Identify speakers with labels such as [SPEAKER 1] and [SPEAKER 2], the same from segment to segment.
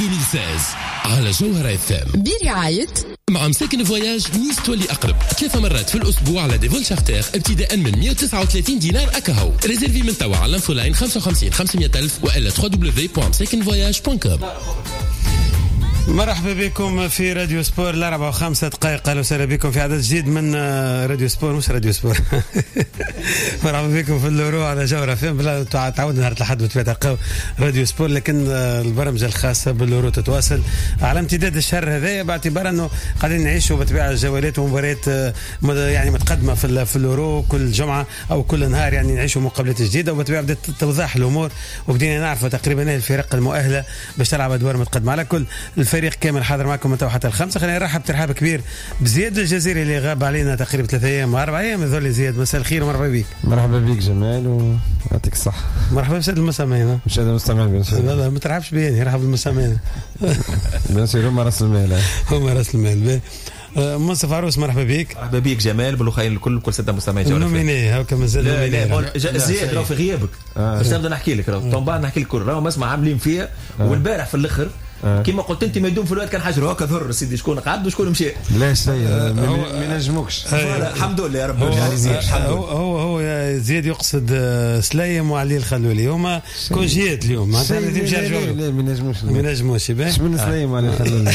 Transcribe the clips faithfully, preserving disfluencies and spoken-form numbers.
[SPEAKER 1] ألفين وستة عشر على جوهرة اف ام
[SPEAKER 2] برعاية
[SPEAKER 1] مع مساكن فواياج نيس تولي أقرب ثلاث مرات في الأسبوع على ديفول شارتر ابتداء من مئة وتسعة وثلاثين دينار أكاهو. ريزيرفي من توا على الانفولاين خمسة وخمسين خمسمائة ألف وإلا دبليو دبليو دبليو دوت مساكن فواياج دوت كوم.
[SPEAKER 3] مرحبا بكم في راديو سبور الأربعة وخمسة دقائق. أهلا وسهلا بكم في عدد جديد من راديو سبور مش راديو سبور. مرحبا بكم في اللورو على جوهرة فين بلا تعودنا نهار الأحد وتفاتقوا راديو سبور، لكن البرمجة الخاصة باللورو تتواصل على امتداد الشهر هذا باعتبار أنه قاعدين نعيشوا بطبيعة جولات ومباريات يعني متقدمة في في اللورو كل جمعة أو كل نهار، يعني نعيشوا مقابلات جديدة وبطبيعة بدأت توضح الأمور وبدينا نعرف تقريبا الفرق المؤهلة باش تلعب أدوار متقدمة. على كل الفريق كامل حاضر معكم من حتى الخمسة. خلينا نرحب ترحاب كبير بزياد الجزيري اللي غاب علينا تقريبا ثلاثة أيام وأربع أيام. يظل زياد مساء الخير ومرحبا بك.
[SPEAKER 4] مرحبا بك جمال ويعطيك الصحة.
[SPEAKER 3] مرحبا بسيد المستمعين.
[SPEAKER 4] مش هذا المستمعين بس
[SPEAKER 3] لا لا ما ترحبش بيني، رحب بالمستمعين.
[SPEAKER 4] بس هما راس المال
[SPEAKER 3] هما راس المال. منصف عروس مرحبا بك.
[SPEAKER 5] مرحبا بك جمال بالخير الكل كل ستة مستمعين جوهرة
[SPEAKER 3] نوميني هاكا مازال
[SPEAKER 5] نوميني زياد راهو في غيابك باش نبدا نحكي لك راهو بعد نحكي لك كل راهو مسمع عاملين فيها والبارح في الاخر كما قلت انت ما يدوم في الوقت كان حاجه هكا ذر سيدي شكون قعد وشكون مشى.
[SPEAKER 4] لا شيء ما نجموكش.
[SPEAKER 5] الحمد لله يا رب.
[SPEAKER 3] هو هو هو زياد يقصد سليم وعلي الخلولي هما كونجيات اليوم معناتها تمشي على جوهرة.
[SPEAKER 4] لا ما نجموش
[SPEAKER 3] ما نجموش باهي
[SPEAKER 4] من سليم وعلي الخلولي.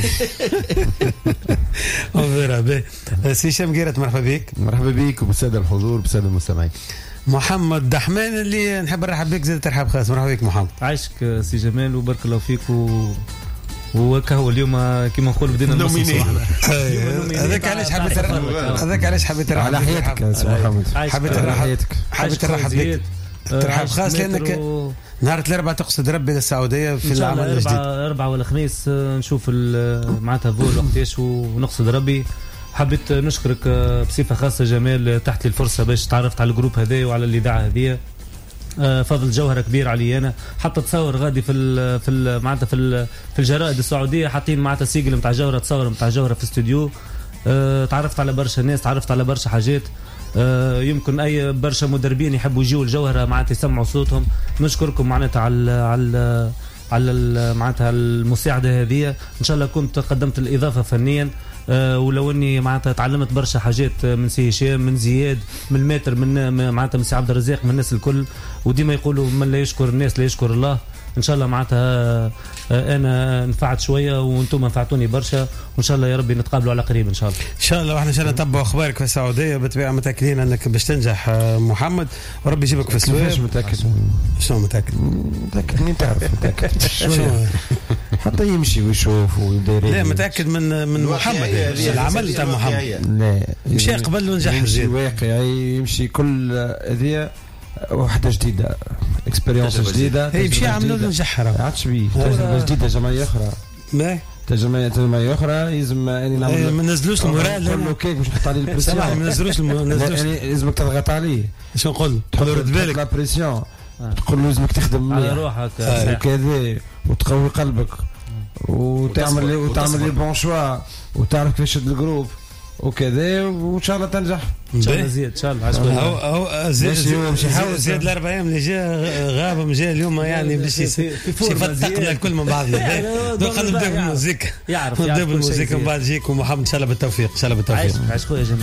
[SPEAKER 3] وفيرا باهي. سي هشام قيرت مرحبا بك.
[SPEAKER 4] مرحبا بك وبالساده الحضور وبالساده المستمعين.
[SPEAKER 3] محمد دحمان اللي نحب نرحب بك زاد ترحب خاص. مرحبا بك محمد.
[SPEAKER 6] عايشك سي جمال وبارك الله فيك و وكا هو اليوم كيما نقول بدينا نوميني.
[SPEAKER 3] هذاك علاش حبيت هذاك علاش حبيت
[SPEAKER 4] على حياتك يا سي محمد.
[SPEAKER 3] حبيت حياتك حبيت نرحب بك ترحب خاص لانك نهار الاربعاء تقصد ربي للسعوديه في العمل الجديد.
[SPEAKER 6] الاربعاء ولا خميس نشوف معناتها فول وقتاش ونقصد ربي. حبيت نشكرك بصفه خاصه جمال تحت لي الفرصه باش تعرفت على الجروب هذا وعلى الاذاعه هذه. فضل جوهرة كبير علي انا. حتى تصور غادي في ال في ال معناتها في ال في الجرائد السعوديه حاطين معناتها سيجل نتاع جوهرة تصور نتاع جوهرة في استوديو. أه تعرفت على برشا ناس تعرفت على برشا حاجات. أه يمكن اي برشا مدربين يحبوا يجيوا الجوهرة معناتها يسمعوا صوتهم. نشكركم معناتها على على على معناتها المساعده هذه. ان شاء الله كنت قدمت الاضافه فنيا. أه ولو اني معناتها تعلمت برشا حاجات من سي هشام من زياد من ماتر من معناتها من سي عبد الرزاق من الناس الكل. وديما يقولوا من لا يشكر الناس لا يشكر الله. ان شاء الله معناتها انا نفعت شويه وانتم نفعتوني برشا وان شاء الله يا ربي نتقابلوا على قريب ان شاء الله.
[SPEAKER 3] ان شاء الله واحنا ان شاء الله نتبعوا اخبارك في السعوديه بطبيعه متاكدين انك باش تنجح محمد وربي يجيبك في السويد.
[SPEAKER 4] مش متاكد.
[SPEAKER 3] شنو متاكد؟
[SPEAKER 4] متاكد مين تعرف متاكد شويه حتى يمشي ويشوف ويدير.
[SPEAKER 3] لا متاكد من من محمد العمل تاع محمد.
[SPEAKER 4] لا
[SPEAKER 3] مشي قبل ونجح
[SPEAKER 4] يمشي واقعي يمشي كل هذه وحده جديده اكسبيرينس جديده.
[SPEAKER 3] هي مشي عملوا له نجح راه
[SPEAKER 4] عادش بيه تجربه جديده جمعيه اخرى.
[SPEAKER 3] ما
[SPEAKER 4] تجربه جمعيه اخرى يلزم يعني نعمل
[SPEAKER 3] ما نزلوش المورال
[SPEAKER 4] نقول كيك باش نحط عليه البريسيون.
[SPEAKER 3] ما نزلوش نزلوش
[SPEAKER 4] يعني لازمك تضغط عليه.
[SPEAKER 3] شنو نقول تقول له رد بالك
[SPEAKER 4] لا بريسيون تقول له لازمك تخدم
[SPEAKER 6] على روحك
[SPEAKER 4] وكذا وتقوي قلبك وتعمل وتعمل لي بون شوا وتعرف كيفاش تشد الجروب وكذا وان شاء الله تنجح
[SPEAKER 6] ان شاء الله. زياد ان شاء الله عشان
[SPEAKER 3] هو هو زياد زياد الاربع ايام اللي جا غاب مجا اليوم يعني باش يفتقنا الكل من بعضنا. دوك نبدا بالموسيقى
[SPEAKER 6] يعرف
[SPEAKER 3] نبدا بالموسيقى من بعد يجيك ومحمد ان شاء الله بالتوفيق ان شاء الله بالتوفيق.
[SPEAKER 6] عايش خويا جميل.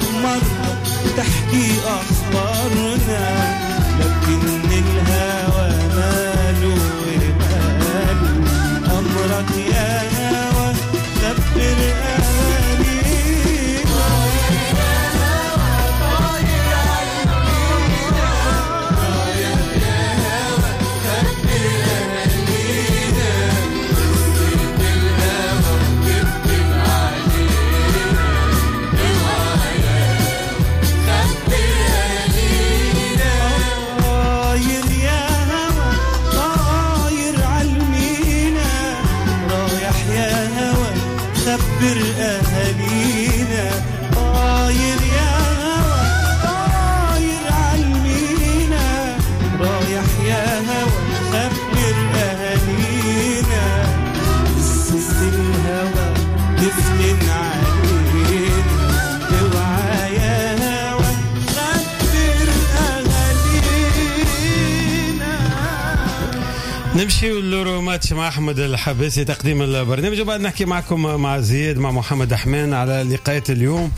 [SPEAKER 2] مرة تحكي أخبارنا، لكن الهوى ماله وماله، أمرك يا هوى خبر أهالينا. خبر أهالينا، طاير يا هوى طاير عالمينا، رايح يا هوى خبر أهالينا، قصة الهوى تفنن علينا، اوعى يا هوى خبر أهالينا.
[SPEAKER 3] نمشي اللورو ماتش مع أحمد الحباسي تقديم البرنامج، وبعد نحكي معكم مع زياد مع محمد أحمان على لقاءات اليوم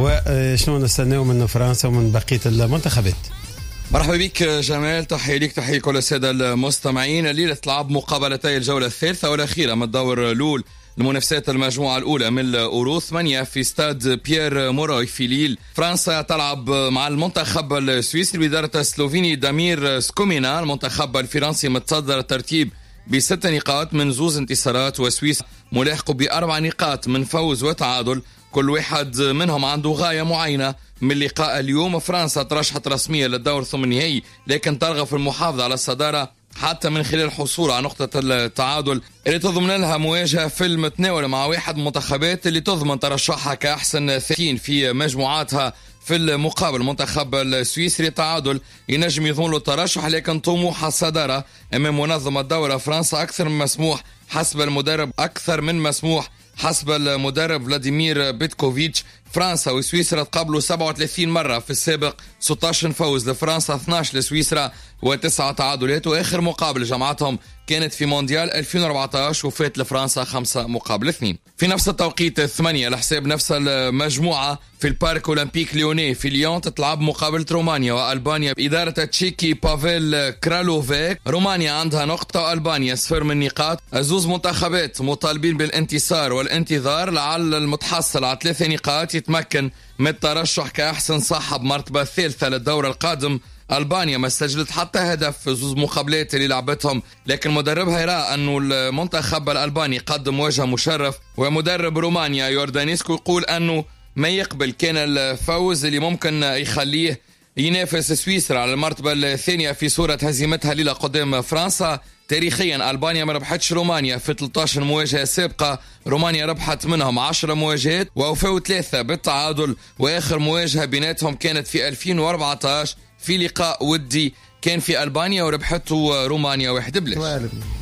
[SPEAKER 3] وشنو نستناو من فرنسا ومن بقية المنتخبات.
[SPEAKER 7] مرحبا بك جمال، تحية لك تحية كل السادة المستمعين. الليلة تلعب مقابلتي الجولة الثالثة والأخيرة من الدور الأول المنافسات المجموعة الأولى من الأورو ثمانية في استاد بيير موراي في ليل. فرنسا تلعب مع المنتخب السويسري بإدارة السلوفيني دامير سكومينا. المنتخب الفرنسي متصدر الترتيب بست نقاط من زوز انتصارات، وسويسرا ملاحق بأربع نقاط من فوز وتعادل، كل واحد منهم عنده غاية معينة من لقاء اليوم. فرنسا ترشحت رسميا للدور ثم النهائي، لكن ترغب في المحافظة على الصدارة حتى من خلال الحصول على نقطة التعادل اللي تضمن لها مواجهة في المتناول مع واحد المنتخبات اللي تضمن ترشحها كأحسن ثلاثين في مجموعاتها. في المقابل المنتخب السويسري تعادل ينجم يضمن له الترشح، لكن طموح الصدارة أمام منظمة الدورة فرنسا أكثر من مسموح حسب المدرب أكثر من مسموح حسب المدرب فلاديمير بيتكوفيتش. فرنسا وسويسرا تقابلوا سبعة وثلاثين مرة في السابق، ستة عشر فوز لفرنسا اثني عشر لسويسرا وتسعة تعادلات، وآخر مقابلة جمعتهم كانت في مونديال ألفين وأربعة عشر وفات لفرنسا خمسة مقابل اثنين. في نفس التوقيت الثمانية لحساب نفس المجموعة في البارك أولمبيك ليوني في ليون تتلعب مقابلة رومانيا وألبانيا بإدارة تشيكي بافيل كرالوفيك. رومانيا عندها نقطة وألبانيا صفر من نقاط. الزوز منتخبات مطالبين بالانتصار والانتظار لعل المتحصل على ثلاثة نقاط يتمكن من الترشح كأحسن صاحب مرتبة ثالثة للدور القادم. ألبانيا ما سجلت حتى هدف في زوز مقابلات اللي لعبتهم، لكن مدربها يرى أنه المنتخب الألباني قدم وجه مشرف، ومدرب رومانيا يوردانيسكو يقول أنه ما يقبل كان الفوز اللي ممكن يخليه ينافس سويسرا على المرتبة الثانية في صورة هزيمتها ليلة قدام فرنسا. تاريخيا ألبانيا ما ربحتش رومانيا في ثلاثة عشر مواجهة سابقة، رومانيا ربحت منهم عشر مواجهات وأوفوا ثلاثة بالتعادل، وآخر مواجهة بيناتهم كانت في ألفين وأربعة عشر في لقاء ودي كان في ألبانيا وربحته رومانيا واحد بلاش.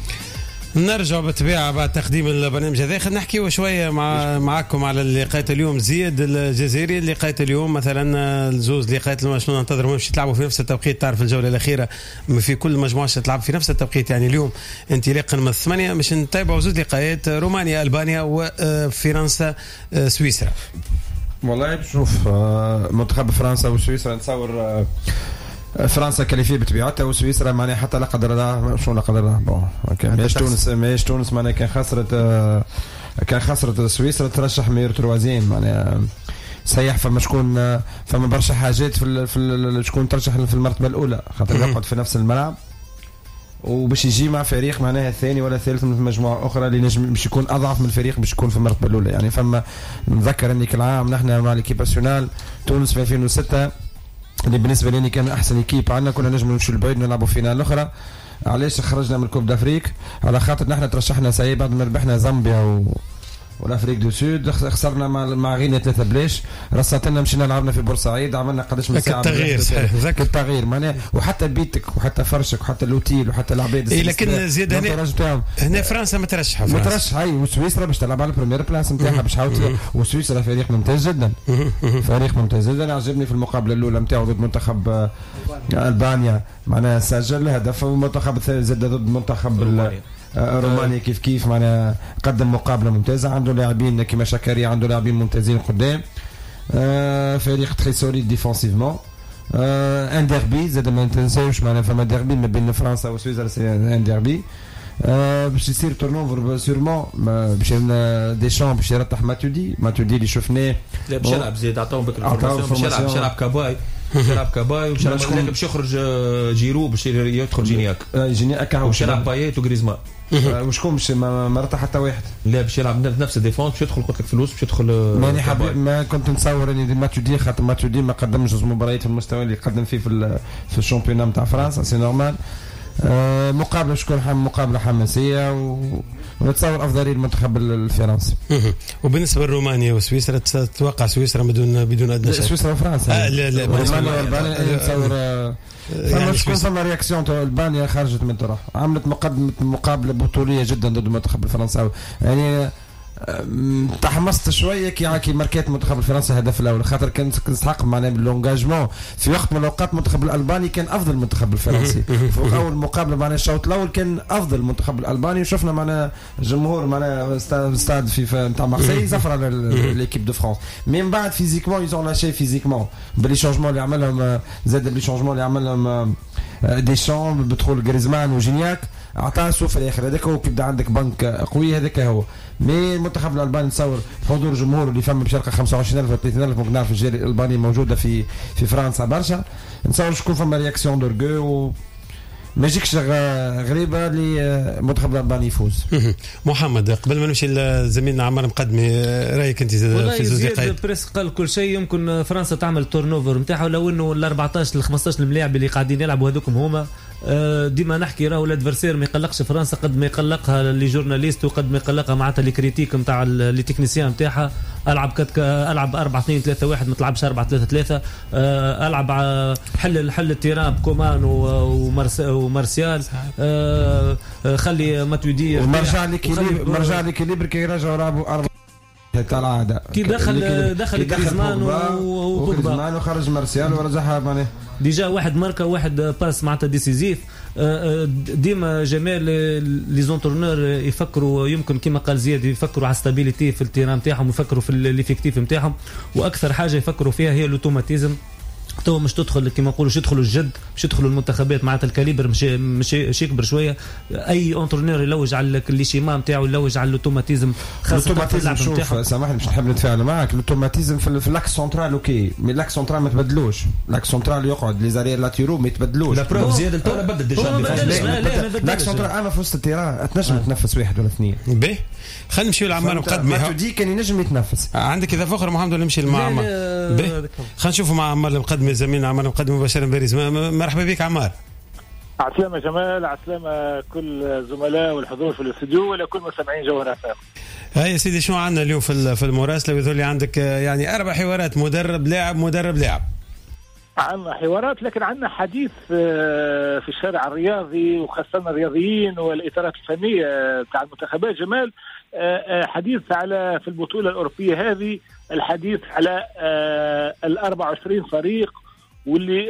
[SPEAKER 3] نرجع بالطبيعة بعد تقديم البرنامج هذا. خلينا نحكي شوية مع معكم على لقاءات اليوم. زياد الجزائري لقاءات اليوم مثلا الزوز لقاءات شنو ننتظروا مش يتلعبوا في نفس التوقيت؟ تعرف الجولة الأخيرة في كل مجموعة تلعب في نفس التوقيت، يعني اليوم انطلاقا من الثمانية مش نتابعوا زوز لقاءات رومانيا ألبانيا وفرنسا سويسرا.
[SPEAKER 4] والله بشوف منتخب فرنسا وسويسرا نتصور فرنسا كاليفيه بطبيعتها، وسويسرا معناها حتى لا قدر الله شو لا قدر الله بون ماهيش تونس ماهيش تونس معناها كان خسرت كان خسرت سويسرا ترشح مير تروازين معناها صحيح. فما شكون فما برشا حاجات في في شكون ترشح في المرتبه الاولى خاطر يقعد في نفس الملعب وباش يجي مع فريق معناها الثاني ولا الثالث من مجموعه اخرى اللي نجم باش يكون اضعف من الفريق باش يكون في المرتبه الاولى. يعني فما نذكر اني كل عام نحن مع ليكيب ناسيونال تونس في ألفين وستة اللي بالنسبه لي كان احسن ايكيب عندنا، كنا نجم نمشوا لبعيد نلعبوا فينال اخرى. علاش خرجنا من كوب دافريك؟ على خاطر نحن ترشحنا ساي بعد ما ربحنا زامبيا و والافريق دو سود خسرنا مع مع غينيا ثلاثة بلاش. رصاتنا مشينا لعبنا في بورسعيد عملنا قداش من ساعه
[SPEAKER 3] التغيير صحيح ذاك
[SPEAKER 4] التغيير معناها وحتى بيتك وحتى فرشك وحتى اللوتيل وحتى العباد.
[SPEAKER 3] إيه لكن زيد هنا هنا فرنسا مترشحه
[SPEAKER 4] مترشحه اي وسويسرا باش تلعب على البريمير بلاس نتاعها باش حاول. وسويسرا فريق ممتاز جدا فريق ممتاز جدا. عجبني في المقابله الاولى نتاعو ضد منتخب البانيا معناها سجل هدف، والمنتخب الثاني زاد ضد منتخب رومانيا كيف كيف معنا قدم مقابله ممتازه. عنده لاعبين كيما شاكري عنده لاعبين ممتازين قدام. فريق تري سوليد ديفونسيفمون. ان ديربي زاد ما تنساوش معنا فما ديربي ما بين فرنسا وسويسرا سي ان ديربي. باش يصير تورنوفر سيرمون باش ديشامب باش يرتاح ماتودي ماتودي اللي شفناه
[SPEAKER 5] باش يلعب زيد عطاهم بك الفورماسيون باش يلعب باش يلعب كاباي باش يلعب كاباي باش يخرج جيرو باش يدخل جينياك
[SPEAKER 4] جينياك
[SPEAKER 5] باش يلعب بايت وغريزمان
[SPEAKER 4] وشكون باش ما رتاح حتى واحد.
[SPEAKER 5] لا باش يلعب نفس الديفونس باش يدخل قلت لك فلوس باش يدخل
[SPEAKER 4] ماني حبيب ما كنت نتصور اني ماتودي خاطر ماتودي ما قدمش جوج مباريات في المستوى اللي قدم فيه في في الشامبيون نتاع فرنسا سي نورمال. آه مقابله شكون حم مقابله حماسيه ونتصور افضليه المنتخب الفرنسي.
[SPEAKER 3] وبالنسبه لرومانيا وسويسرا تتوقع سويسرا بدون بدون ادنى شك؟
[SPEAKER 4] سويسرا وفرنسا
[SPEAKER 3] آه لا لا
[SPEAKER 4] رومانيا والبانيا نتصور فما شكون فما رياكسيون تاع البانيا خرجت من الطرح عملت مقدمه مقابله بطوليه جدا ضد المنتخب الفرنساوي يعني تحمست شويه كي كي ماركات المنتخب الفرنسي الهدف الاول خاطر كان تستحق معناها باللونجاجمون في وقت من الاوقات المنتخب الالباني كان افضل من المنتخب الفرنسي في اول مقابله معناها الشوط الاول كان افضل المنتخب الالباني وشفنا معناها الجمهور معناها استاد في نتاع مارسي زفر على ليكيب دو فرانس من بعد فيزيكمون يزون لاشي فيزيكمون بلي شونجمون اللي عملهم زاد بلي شونجمون اللي عملهم ديشامب بدخول غريزمان وجينياك عطاه سوف في الاخر هذاك هو كيبدا عندك بنك قوي هذاك هو. مي المنتخب الالباني نتصور حضور جمهور اللي فما بشركه خمسة وعشرين ألف و ثلاثين ألف ممكن نعرف الجاليه الالبانيه موجوده في في فرنسا برشا نتصور شكون فما رياكسيون دورغو ما يجيكش غريبه اللي المنتخب الالباني يفوز.
[SPEAKER 3] محمد قبل ما نمشي لزميلنا عمار مقدمي رايك انت في زوج دقائق؟
[SPEAKER 6] بريس قال كل شيء يمكن فرنسا تعمل تورنوفر نتاعها لو انه ال أربعطاش ل خمسطاش الملاعب اللي قاعدين يلعبوا هذوكم هما ديما نحكي راهو الادفرسير ما يقلقش فرنسا قد ما يقلقها لي جورناليست وقد ما يقلقها معناتها لي كريتيك نتاع لي تكنيسيان نتاعها. العب كتك العب أربعة اثنين ثلاثة واحد ما تلعبش أربعة ثلاثة ثلاثة العب حل حل التيران بكومان ومارسيال خلي ماتودي
[SPEAKER 4] ومرجع ليكيليبر مرجع ليكيليبر كي يرجعوا يلعبوا أربعة تاع العاده
[SPEAKER 6] كي دخل دخل غريزمان
[SPEAKER 4] وغريزمان وخرج مارسيال ورجعها معناها
[SPEAKER 6] ديجا واحد ماركا واحد باس معناتها ديسيزيف. ديما جمال لي زونتورنور يفكروا يمكن كما قال زياد يفكروا على ستابيليتي في التيران نتاعهم يفكروا في الافكتيف نتاعهم واكثر حاجه يفكروا فيها هي الاوتوماتيزم. تو مش تدخل كما نقولوا مش يدخلوا الجد مش يدخلوا المنتخبات معناتها الكاليبر مش مش يكبر شويه. اي اونترونور يلوج على الشيما نتاعو يلوج على الاوتوماتيزم خاصه في اللعب نتاعو.
[SPEAKER 4] سامحني مش نحب نتفاعل معك الاوتوماتيزم في, في اللاكس سنترال اوكي مي اللاكس سنترال ما تبدلوش اللاكس سنترال يقعد لي زارير لاتيرو ما يتبدلوش.
[SPEAKER 5] لا بروف زياد التو بدل ديجا
[SPEAKER 4] اللاكس سنترال انا في وسط التيران تنجم تنفس واحد ولا اثنين
[SPEAKER 3] باهي. خلينا نمشيو لعمار مقدمي
[SPEAKER 4] ما تدي كان ينجم يتنفس
[SPEAKER 3] عندك اذا فخر محمد ولا نمشي مع عمار خلينا نشوفوا مع عمار المقدمي زميلنا عمار المقدمي مباشره باريس. مرحبا بك عمار.
[SPEAKER 8] عسلامة جمال عسلامة كل زملاء والحضور في الاستوديو ولا كل مستمعين جوهر اف ام.
[SPEAKER 3] هاي يا سيدي شنو عندنا اليوم في في المراسله ويظهر لي عندك يعني اربع حوارات مدرب لاعب مدرب لاعب.
[SPEAKER 8] عندنا حوارات لكن عندنا حديث في الشارع الرياضي وخاصة الرياضيين والإطارات الفنية بتاع المنتخبات جمال حديث على في البطولة الأوروبية هذه الحديث على ال أربعة وعشرين فريق واللي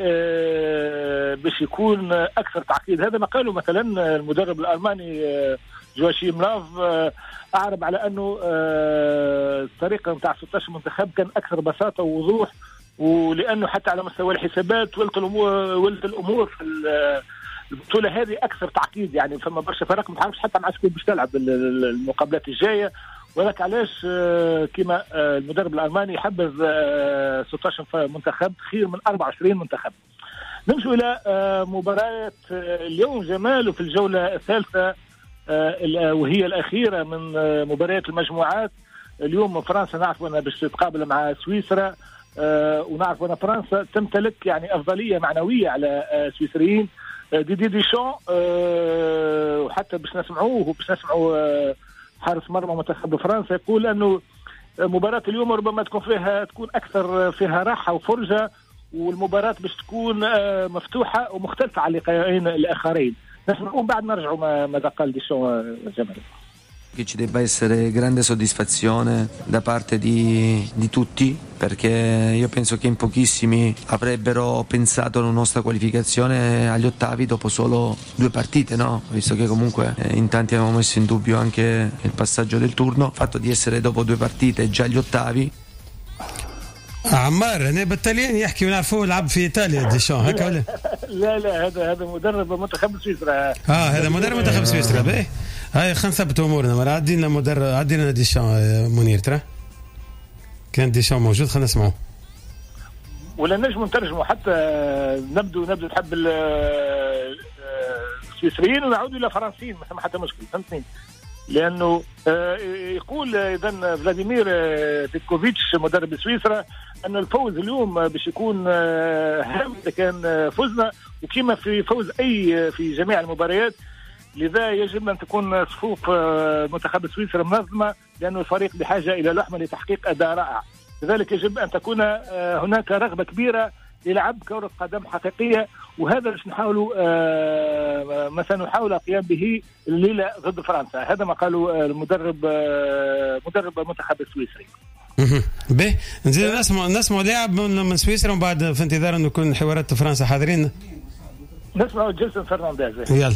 [SPEAKER 8] باش يكون أكثر تعقيد. هذا ما قاله مثلا المدرب الألماني جواشيم لاف أعرب على أنه الطريقة بتاع ستة عشر منتخب كان أكثر بساطة ووضوح ولانه حتى على مستوى الحسابات ولت الامور ولت الامور في البطوله هذه اكثر تعقيد يعني فما برشا فرق ما تعرفش حتى مع شكون باش تلعب المقابلات الجايه ولك علاش كما المدرب الالماني يحبذ ستة عشر منتخب خير من أربعة وعشرين منتخب. نمشوا الى مباراه اليوم جمال وفي الجوله الثالثه وهي الاخيره من مباريات المجموعات. اليوم فرنسا نعرف انها باش تتقابل مع سويسرا آه ونعرف ان فرنسا تمتلك يعني افضليه معنويه على آه سويسريين. آه دي دي ديشان آه وحتى باش نسمعوه باش نسمعوا آه حارس مرمى منتخب فرنسا يقول انه مباراه اليوم ربما تكون فيها تكون اكثر فيها راحه وفرجه والمباراه باش تكون آه مفتوحه ومختلفه عن اللقاءين الاخرين. نسمعوا بعد نرجعوا ماذا قال ديشان جمال.
[SPEAKER 9] Che ci debba essere grande soddisfazione da parte di, di tutti perché io penso che in pochissimi avrebbero pensato alla nostra qualificazione agli ottavi dopo solo due partite, no? Visto che comunque eh, in tanti avevamo messo in dubbio anche il passaggio del turno, il fatto di essere dopo due partite già agli ottavi.
[SPEAKER 3] عمار هنا بالطليان يحكي ونعرفوه لعب في ايطاليا ديشان هكا ولا؟
[SPEAKER 8] لا لا هذا هذا مدرب منتخب سويسرا.
[SPEAKER 3] اه هذا مدرب منتخب سويسرا. باهي هاي خلينا نثبت امورنا. مرة عدينا مدرب عدينا ديشان منير ترى كان ديشان موجود. خلينا نسمعوه
[SPEAKER 8] ولا نجم نترجمه حتى نبدو نبدو نحب السويسريين ونعود الى فرنسيين ما حتى مشكله فهمتني. لانه يقول اذا فلاديمير بيتكوفيتش مدرب سويسرا ان الفوز اليوم باش يكون هام اذا كان فزنا وكما في فوز اي في جميع المباريات. لذا يجب ان تكون صفوف منتخب سويسرا منظمه لانه الفريق بحاجه الى لحمه لتحقيق اداء رائع. لذلك يجب ان تكون هناك رغبه كبيره للعب كرة قدم حقيقية وهذا باش نحاولوا مثلا نحاول القيام به الليلة ضد فرنسا. هذا ما قالوا المدرب مدرب المنتخب السويسري.
[SPEAKER 3] به نزيد نسمع نسمع لاعب من سويسرا ومن بعد في انتظار انه يكون حوارات فرنسا حاضرين
[SPEAKER 8] نسمع جيلسون فرنانديز.
[SPEAKER 3] يلا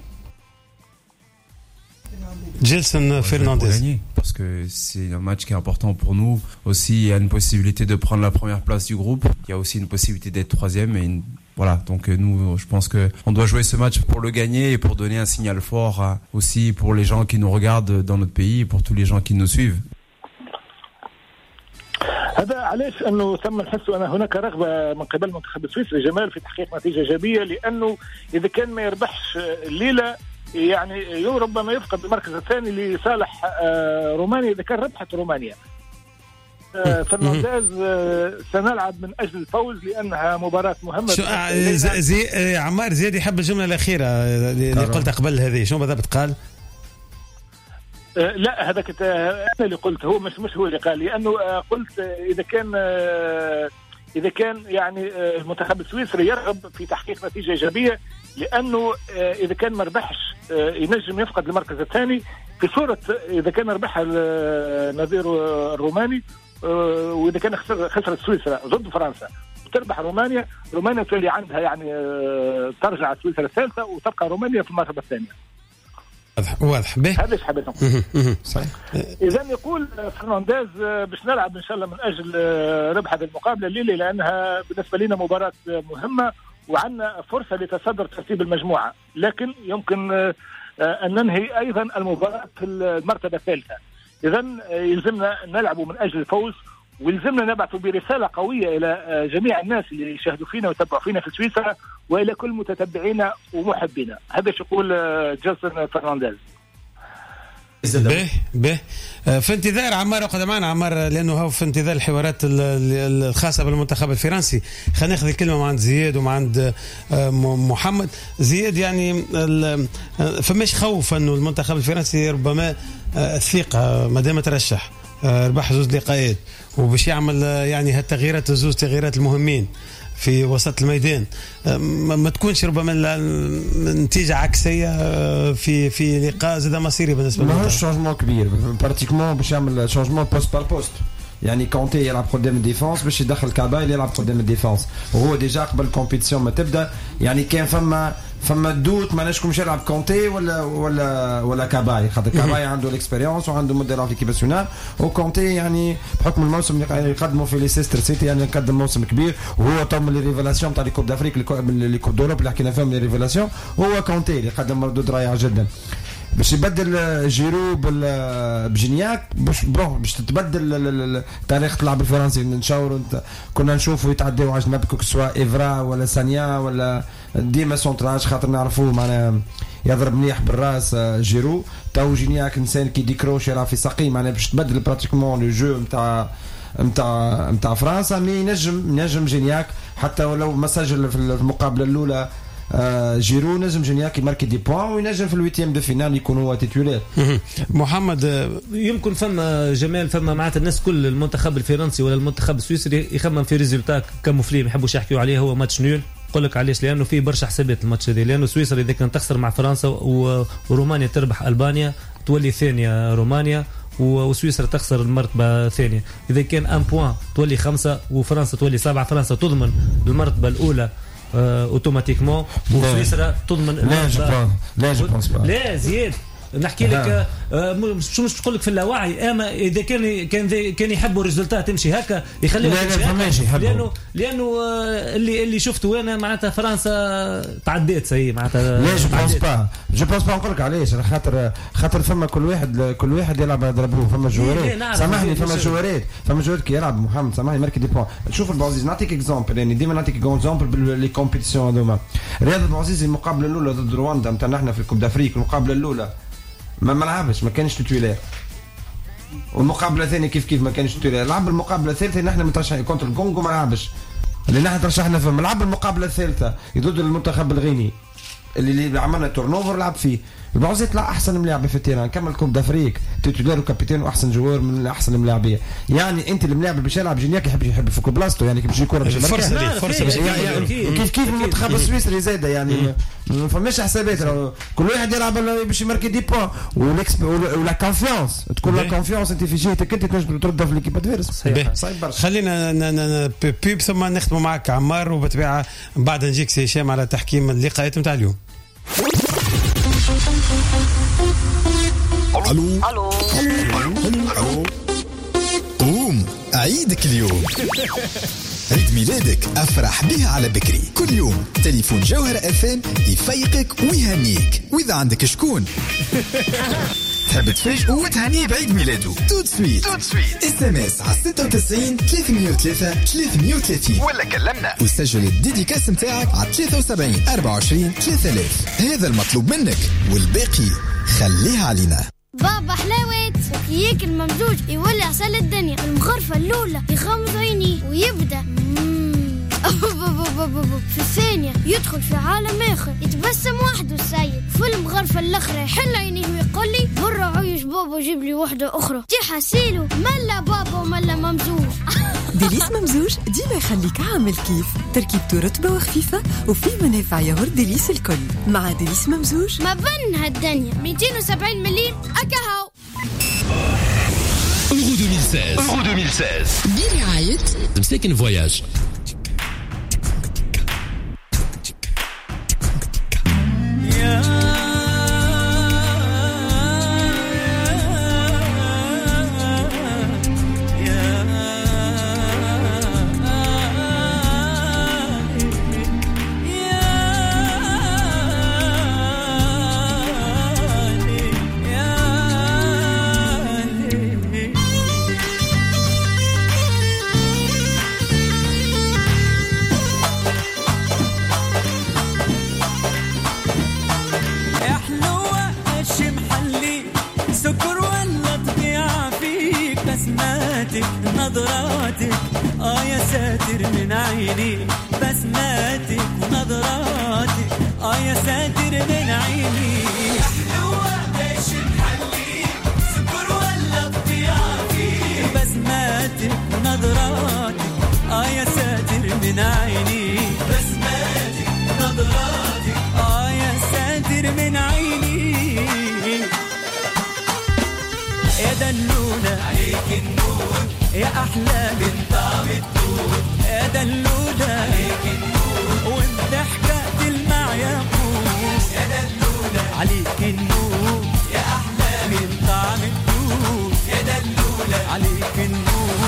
[SPEAKER 3] Gelson Fernandez.
[SPEAKER 10] Parce que c'est un match qui est important pour nous. Aussi, il y a une possibilité de prendre la première place du groupe. Il y a aussi une possibilité d'être troisième. Et une... voilà. Donc nous, je pense que on doit jouer ce match pour le gagner et pour donner un signal fort aussi pour les gens qui nous regardent dans notre pays et pour tous les gens qui nous suivent.
[SPEAKER 8] هذا علاش انه ثم نحس ان هناك رغبه من قبل المنتخب السويسري جمال في تحقيق نتيجه ايجابيه لانه اذا كان ما يربحش الليله يعني ربما يفقد المركز الثاني لصالح رومانيا إذا كان ربحت رومانيا. فرنانديز سنلعب من أجل الفوز لأنها مباراة مهمة.
[SPEAKER 3] شو زي, زي عمار زياد يحب الجملة الأخيرة اللي قلتها قبل هذه شو بالضبط قال؟
[SPEAKER 8] لا هذا كنت أنا اللي قلت هو مش مش هو اللي قال لأنه قلت إذا كان إذا كان يعني المنتخب السويسري يرغب في تحقيق نتيجة إيجابية لأنه إذا كان ما ربحش ينجم يفقد المركز الثاني في صورة إذا كان ربح النظير الروماني وإذا كان خسر خسرت سويسرا ضد فرنسا وتربح رومانيا رومانيا تولي عندها يعني ترجع سويسرا الثالثة وتبقى رومانيا في المرتبة الثانية.
[SPEAKER 3] واضح واضح به
[SPEAKER 8] هذا ايش حبيت نقول. صحيح. اذا يقول فرنانديز باش نلعب ان شاء الله من اجل ربح هذه المقابله الليله لانها بالنسبه لنا مباراه مهمه وعندنا فرصه لتصدر ترتيب المجموعه لكن يمكن ان ننهي ايضا المباراه في المرتبه الثالثه. اذا يلزمنا نلعب من اجل الفوز ويلزمنا نبعث برساله قويه الى جميع الناس اللي يشاهدوا فينا ويتابعوا فينا في سويسرا والى كل متتبعينا ومحبينا. هذا شو يقول جيلسون فرنانديز.
[SPEAKER 3] به به في انتظار عمار وقد معنا عمار لانه هو في انتظار الحوارات الخاصه بالمنتخب الفرنسي. خلينا ناخذ الكلمه مع عند زياد ومع عند محمد. زياد يعني فماش خوف انه المنتخب الفرنسي ربما الثقه ما دام ترشح ربح زوج لقاءات وباش يعمل يعني هالتغييرات الزوج تغييرات المهمين في وسط الميدان ما تكونش ربما النتيجه عكسيه في في لقاء زاد مصيري بالنسبه
[SPEAKER 4] لنا. ماهوش شونجمون كبير براتيكمون باش يعمل شونجمون بوست بار بوست. يعني كونتي يلعب قدام الديفونس باش يدخل كابايل يلعب قدام الديفونس وهو ديجا قبل الكومبيتيسيون ما تبدا يعني كان فما فما دوت ما نشكم مش يلعب كونتي ولا ولا ولا كاباي خاطر كاباي عنده الاكسبيريونس وعنده مدرب في ليكيب ناسيونال وكونتي يعني بحكم الموسم اللي يقدموا في ليستر سيتي يعني يقدم موسم كبير وهو طم لي ريفيلاسيون تاع لي كوب دافريك لي كوب دوروب اللي حكينا فيهم لي ريفيلاسيون هو كونتي اللي قدم مردود رائع جدا باش يبدل جيرو بجينياك باش بون باش تتبدل طريقه اللعب الفرنسي نشاور كنا نشوفوا يتعداو على جنبك سواء ايفرا ولا سانيا ولا ديما سونتراج خاطر نعرفوه معناها يضرب مليح بالراس جيرو تو جينياك انسان كي ديكروش يلعب في ساقي معناها باش تبدل براتيكمون لو جو نتاع نتاع نتاع فرنسا مي نجم نجم جينياك حتى ولو ما سجل في المقابله الاولى آه جيرو نجم جينياك يماركي دي بوان وينجم في الويتيام دو فينال يكون هو تيتولير.
[SPEAKER 6] محمد يمكن فما جمال فما معناتها الناس كل المنتخب الفرنسي ولا المنتخب السويسري يخمم في ريزولتا كاموفلي ما يحبوش يحكيوا عليه هو ماتش نول. نقول لك علاش لانه فيه برشا حسابات الماتش هذا لانه سويسرا اذا كانت تخسر مع فرنسا ورومانيا تربح البانيا تولي ثانيه رومانيا وسويسرا تخسر المرتبه الثانيه. اذا كان ان بوان تولي خمسه وفرنسا تولي سبعه فرنسا تضمن المرتبه الاولى اوتوماتيكمون وسويسرا تضمن
[SPEAKER 4] لا جو لا جو بونس با
[SPEAKER 6] لا زياد نحكي لك شو مش نقول لك في اللاوعي، اما اذا كان كان كان يحبوا الريزلتات تمشي هكا يخليها تمشي هكا، لانه لانه اللي اللي شفته انا معناتها فرنسا تعديت سي معناتها.
[SPEAKER 4] لا جو بونس با جو بونس با نقول لك علاش، خاطر خاطر فما كل واحد كل واحد يلعب على ضربوه، فما جوارات سامحني فما جوارات فما جوارات كي يلعب محمد سامحني ماركي دي بوان. شوف البعزيز نعطيك اكزومبل، يعني ديما نعطيك اكزومبل باللي كومبيتيسيون هذوما. رياض البعزيز المقابله الاولى ضد رواندا نتاعنا احنا في الكوب دافريك، المقابله الاولى ما ملعبش ما كانش تيتولير، والمقابله الثانيه كيف كيف ما كانش تيتولير. لعب المقابله الثالثه نحن مترشحين كونتر الكونغو ما لعبش، اللي نحن ترشحنا فيه. لعب المقابله الثالثه ضد المنتخب الغيني اللي عملنا تورنوفر لعب فيه. البعوزي طلع احسن ملاعب في التيران، كمل كوب دافريك تيتولير وكابيتان واحسن جوار من احسن الملاعبيه. يعني انت الملاعب باش يلعب جينياك يحب يحب في بلاصته، يعني كيف تجي كره باش
[SPEAKER 3] فرصه فرصه باش
[SPEAKER 4] كيف كيف المنتخب السويسري زاده، يعني ما فماش حسابات، كل واحد يلعب باش يماركي دي بوان ولا كونفيونس تكون لا كونفيونس انت في جهتك انت تنجم تردها في ليكيب ادفيرس.
[SPEAKER 3] صعيب برشا. خلينا بيب ثم نختموا معك عمار، وبالطبيعه بعد نجيك سي هشام على تحكيم اللقاءات نتاع اليوم.
[SPEAKER 11] الو الو الو قوم عيدك اليوم، عيد ميلادك افرح بها على بكري. كل يوم تليفون جوهر اف ام يفيقك ويهنيك، واذا عندك شكون تحب تفاجئه وتهنيه بعيد ميلاده توت سويت توت سويت اس ام اس على ستة وتسعين ثلاثمية وثلاثة ثلاثمية وثلاثين ولا كلمنا وسجل الديديكاس نتاعك على ثلاثة وسبعين أربعة وعشرين ثلاثة آلاف. هذا المطلوب منك والباقي خليها علينا.
[SPEAKER 12] بابا حلاوة وكياك الممزوج يولي عسل الدنيا. المغرفة الأولى يغمض عيني ويبدأ في الثانية يدخل في عالم آخر، يتبسم وحده السيد. في المغرفة الأخرى يحل عينيه ويقول لي برا عيش بابا جيب لي وحدة أخرى. تحسيله ملا بابا وملا ممزوج.
[SPEAKER 13] ديليس ممزوج ديما يخليك عامل كيف، تركيبته رطبة وخفيفة وفي منافع ياغورت ديليس الكل. مع ديليس ممزوج
[SPEAKER 12] ما بن هالدنيا مئتين وسبعين مليم أكاهو.
[SPEAKER 1] اورو ألفين وستة عشر اورو ألفين وستة عشر برعاية مساكن فواياج.
[SPEAKER 2] نظراتك آه يا ساتر من عيني، بسماتك ونظراتك آه يا ساتر من عيني. حلوة ايش نحلي سكر ولا بطيافي، بسماتك ونظراتك آه يا ساتر من عيني، بسماتك ونظراتك آه يا ساتر من عيني. يا دلولة عليك النور يا أحلى من طعم الدود، يا دلولة عليك النور والضحكة تلمع ياقوت، يا دلولة عليك النور يا أحلى من طعم الدود، يا دلولة عليك النور.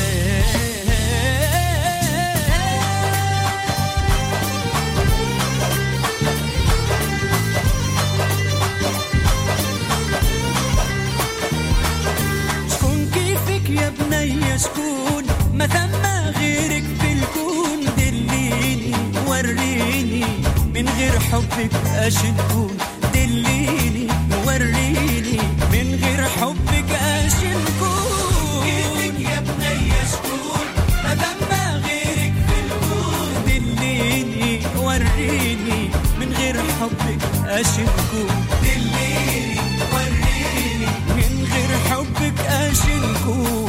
[SPEAKER 2] يا بني شكون ما ثم غيرك في الكون، دليني وريني من غير حبك اش نكون، دليني وريني من غير حبك اش نكون. كيفك يا بني شكون ما ثم غيرك في الكون، دليني وريني من غير حبك اش نكون، دليني وريني من غير حبك اش نكون.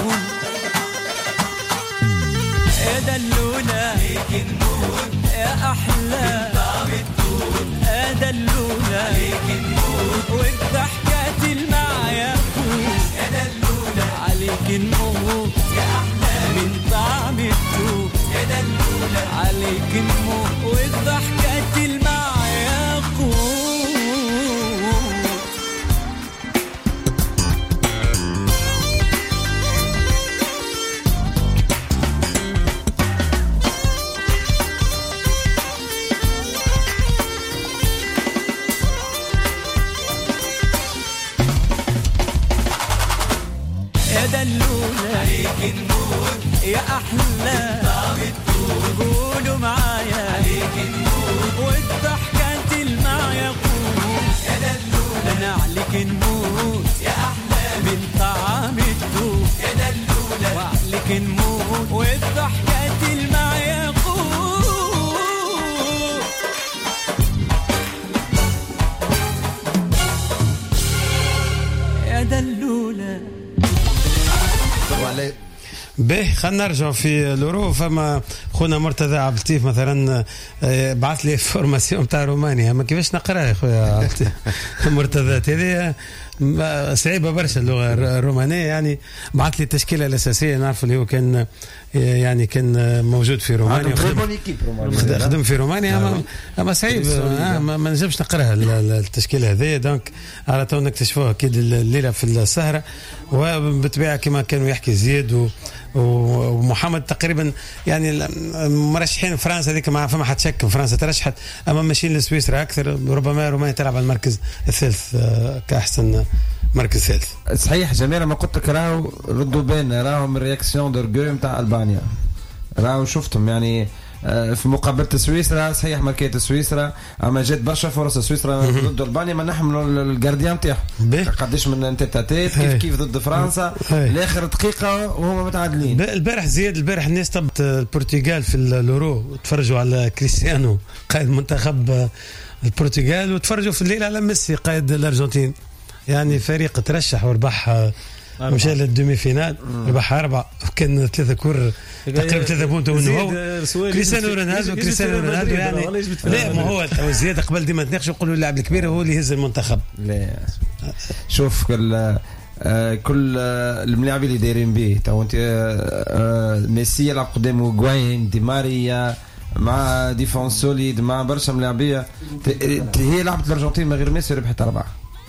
[SPEAKER 2] يا دلولة ليك النور يا أحلى طعم الدود، يا دلولة ليك النور والضحكة تلمع ياقوت، يا دلولة عليك النور يا أحلى من طعم الدود، يا دلولة عليك النور والضحكة تلمع ياقوت.
[SPEAKER 3] به خلينا نرجع في اليورو. فما خونا مرتضى عبد اللطيف مثلا بعث لي فورماسيون تاع رومانيا، ما كيفاش نقراها يا خويا مرتضى؟ هذه صعيبه برشا اللغه الرومانيه يعني. بعث لي التشكيله الاساسيه، نعرف اللي هو كان يعني كان موجود في رومانيا، خدم, خدم في رومانيا، اما اما صعيب آه ما, ما نجمش نقراها التشكيله هذه. دونك على تو نكتشفوها اكيد الليله في السهره. وبالطبيعه كما كانوا يحكي زيد و ومحمد تقريبا يعني مرشحين فرنسا هذيك ما فما حد شك، فرنسا ترشحت، اما ماشيين لسويسرا اكثر. ربما رومانيا تلعب على المركز الثالث كاحسن مركز ثالث.
[SPEAKER 4] صحيح جميل، ما قلت لك راهو ردوا بالنا، راهو من رياكسيون دورغو نتاع البانيا، راهو شفتم يعني في مقابله سويسرا. صحيح ماركيت سويسرا، اما جات برشا فرص سويسرا ضد البانيا، ما نحملوا الجارديان تاعهم قداش من تيتاتيت كيف كيف ضد فرنسا لاخر دقيقه وهما متعادلين.
[SPEAKER 3] البارح زياد، البارح الناس تبت البرتغال في اليورو، تفرجوا على كريستيانو قائد منتخب البرتغال، وتفرجوا في الليل على ميسي قائد الارجنتين. يعني فريق ترشح وربح، مشى للدومي فينال ربح أربعة، كان ثلاثة كور تقريبا ثلاثة بونت هو كريستيانو رونالدو. كريستيانو رونالدو يعني لا، ما هو زيادة قبل ديما تناقشوا يقولوا اللاعب الكبير هو اللي يهز المنتخب.
[SPEAKER 4] لا شوف كل كل الملاعبين اللي دايرين به تو انت ميسي يلعب قدامه غوين دي ماريا مع ديفونس سوليد مع برشا ملاعبيه. هي لعبت الارجنتين من غير ميسي ربحت أربعة،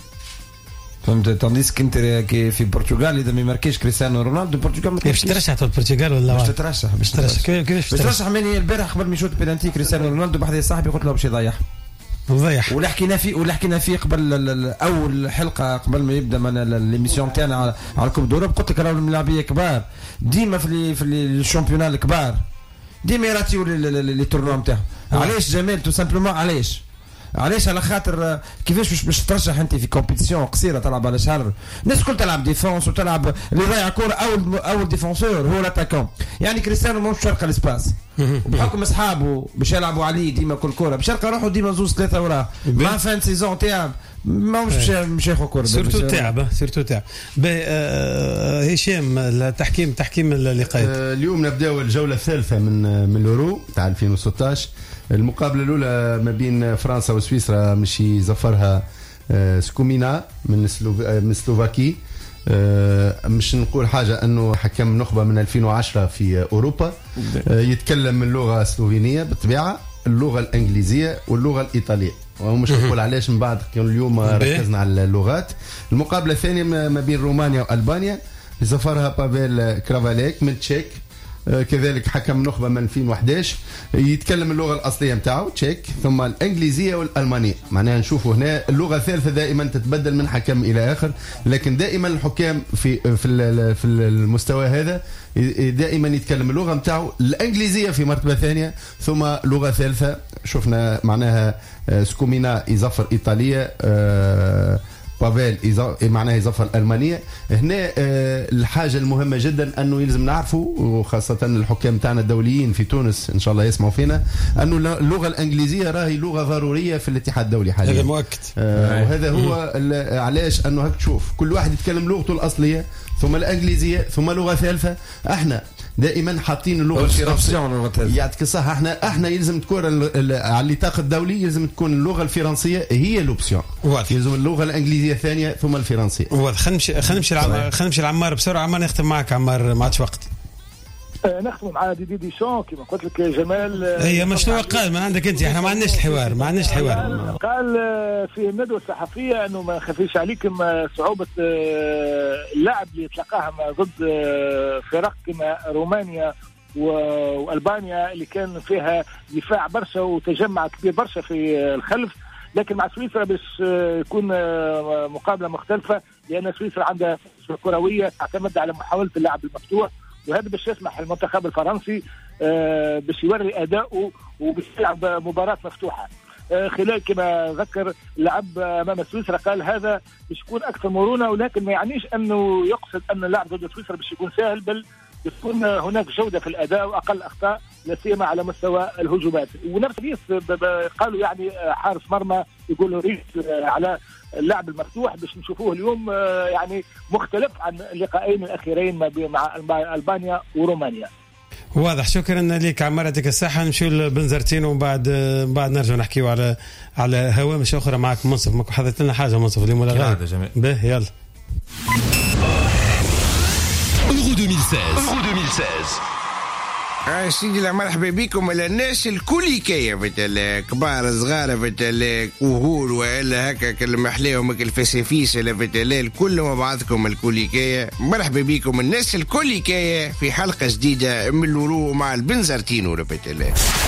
[SPEAKER 4] فهمت؟ تانديس كنت كي في البرتغال اذا ما يماركيش كريستيانو رونالدو البرتغال ما
[SPEAKER 3] كيفاش ترشح في البرتغال ولا
[SPEAKER 4] باش تترشح باش تترشح كيفاش تترشح. من البارح قبل ما يشوط بلانتي كريستيانو رونالدو بحذا صاحبي قلت له باش يضيع
[SPEAKER 3] وضيع.
[SPEAKER 4] ولا حكينا فيه ولا حكينا فيه قبل اول حلقه قبل ما يبدا من ليميسيون تاعنا على, على الكوب دوروب. قلت لك راهو الملاعبيه كبار ديما في في الشامبيونال الكبار ديما يراتيو لي تورنوا نتاعهم. علاش جمال تو سامبلومون علاش علاش على خاطر كيفاش باش باش ترشح انت في كومبيتيسيون قصيره تلعب على شهر، الناس كل تلعب ديفونس وتلعب اللي ضيع كوره اول اول ديفونسور هو الاتاكون. يعني كريستيانو مش شرق الاسباس وبحكم اصحابه باش يلعبوا عليه ديما كل كوره باش يلقى روحه ديما زوز ثلاثه وراه مع فان سيزون تاعب ما مش مش ياخذ كوره
[SPEAKER 3] سيرتو تاعب سيرتو تاعب. هشام التحكيم تحكيم اللقاء
[SPEAKER 14] اليوم نبداو الجوله الثالثه من من اليورو تاع ألفين وستة عشر. المقابله الاولى ما بين فرنسا وسويسرا مش يزفرها سكومينا من من سلوفاكي. مش نقول حاجه انه حكم نخبه من ألفين وعشرة في اوروبا، يتكلم اللغه السلوفينيه بالطبيعه، اللغه الانجليزيه واللغه الايطاليه، ومش نقول علاش من بعد اليوم ركزنا على اللغات. المقابله الثانيه ما بين رومانيا والبانيا يزفرها بافيل كرافاليك من تشيك، كذلك حكم نخبه من ألفين وأحد عشر، يتكلم اللغه الاصليه نتاعو تشيك، ثم الانجليزيه والالمانيه. معناها نشوفوا هنا اللغه الثالثه دائما تتبدل من حكم الى اخر، لكن دائما الحكام في في في المستوى هذا دائما يتكلم اللغه نتاعو الانجليزيه في مرتبه ثانيه، ثم لغه ثالثه. شفنا معناها سكومينا يزفر ايطاليه، بافيل معناها يزفر الألمانية. هنا الحاجة المهمة جدا أنه يلزم نعرفوا، وخاصة الحكام تاعنا الدوليين في تونس إن شاء الله يسمعوا فينا، أنه اللغة الإنجليزية راهي لغة ضرورية في الاتحاد الدولي حاليا.
[SPEAKER 3] هذا مؤكد.
[SPEAKER 14] آه وهذا هو علاش أنه هك تشوف كل واحد يتكلم لغته الأصلية ثم الإنجليزية ثم لغة ثالثة. احنا دائما حاطين اللغه الفرنسيه يعطيك الصحه. احنا احنا يلزم تكون على النطاق الدولي يلزم تكون اللغه الفرنسيه هي الاوبسيون، يلزم اللغه الانجليزيه ثانيه ثم الفرنسيه.
[SPEAKER 3] واضح. خلينا نمشي خلينا نمشي خلينا نمشي لعمار بسرعه. عمار نختم معك عمار، ما عادش وقت.
[SPEAKER 8] نختم مع دي دي دي شون كما قلت لك جمال.
[SPEAKER 3] هي ما شنو قال من عندك انت؟ احنا ما عندناش الحوار ما عندناش الحوار.
[SPEAKER 8] قال في الندوه الصحفيه انه ما خفيش عليكم صعوبه اللعب اللي تلقاها ضد فرق كما رومانيا والبانيا اللي كان فيها دفاع برشا وتجمع كبير برشا في الخلف، لكن مع سويسرا باش يكون مقابله مختلفه، لان سويسرا عندها كرويه تعتمد على محاوله اللعب المفتوح، وهذا باش يسمح المنتخب الفرنسي باش يوري اداؤه وباش يلعب مباراه مفتوحه. خلال كما ذكر لعب امام سويسرا قال هذا باش يكون اكثر مرونه، ولكن ما يعنيش انه يقصد ان اللعب ضد سويسرا باش يكون سهل، بل تكون هناك جوده في الاداء واقل اخطاء لا سيما على مستوى الهجومات. ونفس الحديث قالوا يعني حارس مرمى يقولوا ريس على اللعب المفتوح باش نشوفوه اليوم يعني مختلف عن اللقاءين الاخيرين مع البانيا ورومانيا.
[SPEAKER 3] واضح. شكرا لك عمار، يعطيك الصحة. نمشيو لبنزرتين ومن بعد بعد نرجع نحكيو على على هوامش اخرى معك منصف. ما حضرت لنا حاجه منصف اليوم ولا غير؟ به يلا
[SPEAKER 1] Euro deux mille seize.
[SPEAKER 15] Euro deux mille seize.
[SPEAKER 16] آه سيدي مرحبا بكم الناس الكوليكية فتل كبار صغار فتل كهول والا هكا كالمحلاهم الفسافيس فتل الكل مع بعضكم الكوليكية. مرحبا بكم الناس الكوليكية في حلقة جديدة من الورو مع البنزرتينو فتل.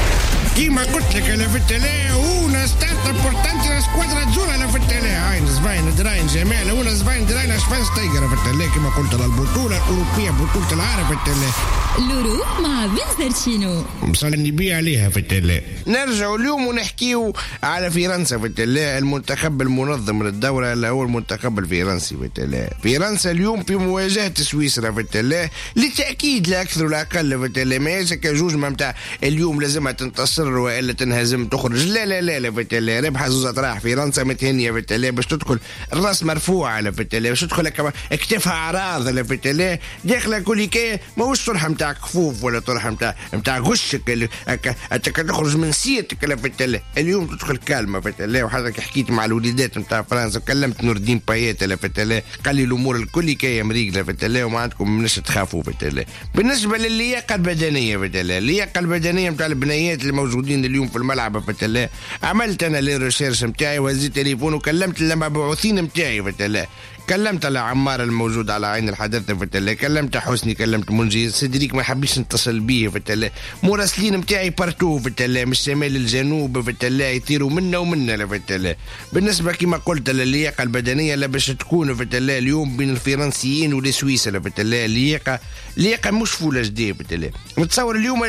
[SPEAKER 16] كيما قلت لك انا فتل هنا ستارت بورتانتي سكوادرا زولا انا فتل هاي زباين دراين جمال هنا زباين دراين اشفاس تايجر فتل كيما قلت البطولة الأوروبية بطولة العالم فتل.
[SPEAKER 17] لورو مع بنزرتينو
[SPEAKER 16] مصلي بيه عليها في التلاء. نرجع اليوم ونحكيو على فرنسا في التلاء، المنتخب المنظم للدورة اللي هو المنتخب الفرنسي في التلاء. فرنسا اليوم في مواجهة سويسرا في التلاء للتأكيد لا أكثر ولا أقل في التلاء. ما يسك جوج ممتع اليوم لازمها تنتصر وإلا تنهزم تخرج. لا لا لا لا في التلاء ربح زوز أطراح. فرنسا متهنية في التلاء باش تدخل الراس مرفوعة في التلاء باش تدخل اكتفها عراض في التلاء داخلة كوليكية ماهوش صلحة متاع كفوف ولا طرحة متاع متاع غشك انت تخرج من سيرتك في التله. اليوم تدخل كالمه في التله. وحضرتك حكيت مع الوليدات نتاع فرنسا وكلمت نور الدين بايات في التله قال لي الامور الكل كايه مريقله في التله وما عندكم منش تخافوا في التله. بالنسبه للياقه البدنيه في التله، اللياقه البدنيه نتاع البنيات اللي موجودين اليوم في الملعب في التله، عملت انا لي ريشيرش نتاعي وهزيت تليفون وكلمت المبعوثين نتاعي في التله. كلمت على عمار الموجود على عين الحدث في التله، كلمت حسني، كلمت منجي، سيدريك ما حبيش نتصل بيه في التله. مراسلين متاعي بارتو في التله من الشمال للجنوب في التله يطيروا منا ومنا في التله. بالنسبه كما قلت للياقه البدنيه لا باش تكون في التله اليوم بين الفرنسيين والسويسرا في التله اللياقه لياقه مش فول جديد في التله. متصور اليوم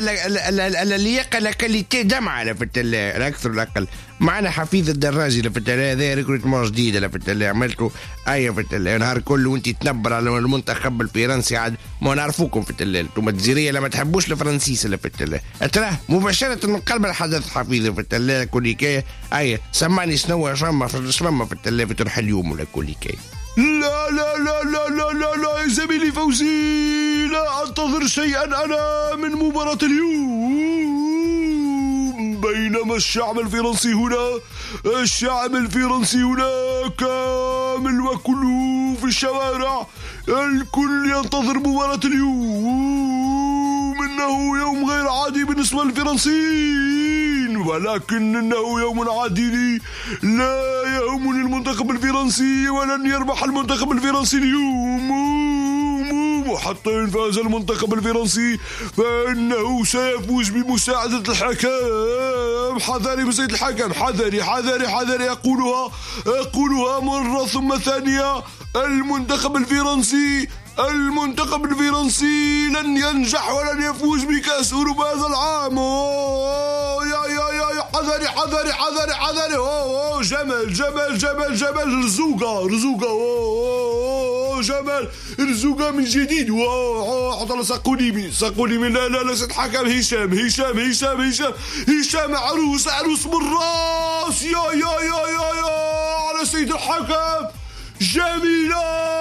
[SPEAKER 16] اللياقه لا كاليتي دمعه في التله لا اكثر ولا اقل. معنا حفيظ الدراجي في التله هذا ريكروتمون جديد في التله عملته اي في التله نهار كله وانت تنبر على المنتخب الفرنسي عاد ما نعرفوكم في التله انتم الجزيريه لما تحبوش الفرنسيس اللي في التله. تراه مباشره من قلب الحدث حفيظ في التله كوليكاي اي سمعني شنو شرمه في شرمه في التله في تروح اليوم ولا كوليكاي.
[SPEAKER 18] لا لا لا لا لا لا لا يا زميلي فوزي لا انتظر شيئا انا من مباراه اليوم. بينما الشعب الفرنسي هنا الشعب الفرنسي هنا كامل وكله في الشوارع الكل ينتظر مباراة اليوم. إنه يوم غير عادي بالنسبة للفرنسيين ولكن إنه يوم عادي لي. لا يهمني المنتخب الفرنسي ولن يربح المنتخب الفرنسي اليوم. وحتى إن فاز المنتخب الفرنسي فإنه سيفوز بمساعدة الحكام. حذري مساعدة الحكم، حذري حذري حذري أقولها أقولها مرة ثم ثانية. المنتخب الفرنسي المنتخب الفرنسي لن ينجح ولن يفوز بكأس أوروبا هذا العام. يا يا يا حذري حذري حذري حذري. أوه جمال جمال جمال جمال رزوقة رزوقة جمال رزوقة من جديد. حط ساقوني مين ساقوني مين لا لا لا سيد حكم هشام هشام هشام هشام هشام عروس عروس بالراس. يا يا يا يا يا على سيد الحكم جميلة.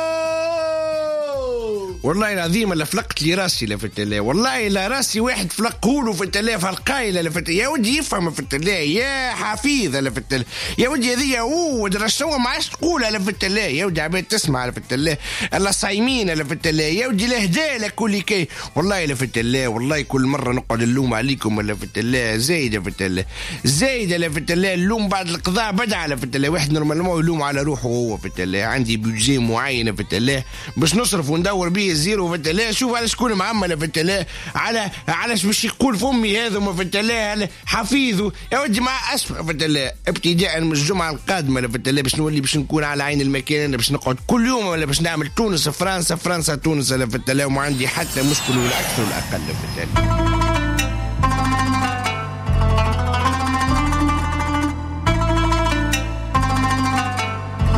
[SPEAKER 16] والله العظيم اللي فلقت لي راسي لا في التلاء. والله لا راسي واحد فلقهولو في التلاء فالقايله لا في التلاء. يا ودي يفهم في التلاء يا حفيظ لا في التلاء. يا ودي هذيا اوه درشوا ما عادش تقولها لا في التلاء. يا ودي عباد تسمع لا في التلاء الله صايمين لا في التلاء. يا ودي لهدا لك كل كي والله لا في التلاء. والله كل مره نقعد نلوم عليكم ولا في التلاء زايده في التلاء زايده لا في التلاء. اللوم بعد القضاء بدع لا في التلاء. واحد نورمالمون يلوم على روحه هو في التلاء. عندي بيجي معين في التلاء باش نصرف وندور بيه الزيرو في التلاء. شوف على شكون معمله في التلاء على على باش يقول فمي هذا في التلاء حفيظه. يا ودي مع اسف في التلاء ابتداء من الجمعه القادمه في التلاء باش نولي باش نكون على عين المكان باش نقعد كل يوم ولا باش نعمل تونس فرنسا فرنسا تونس في التلاء. وما عندي حتى مشكل ولا اكثر ولا اقل في التلاء.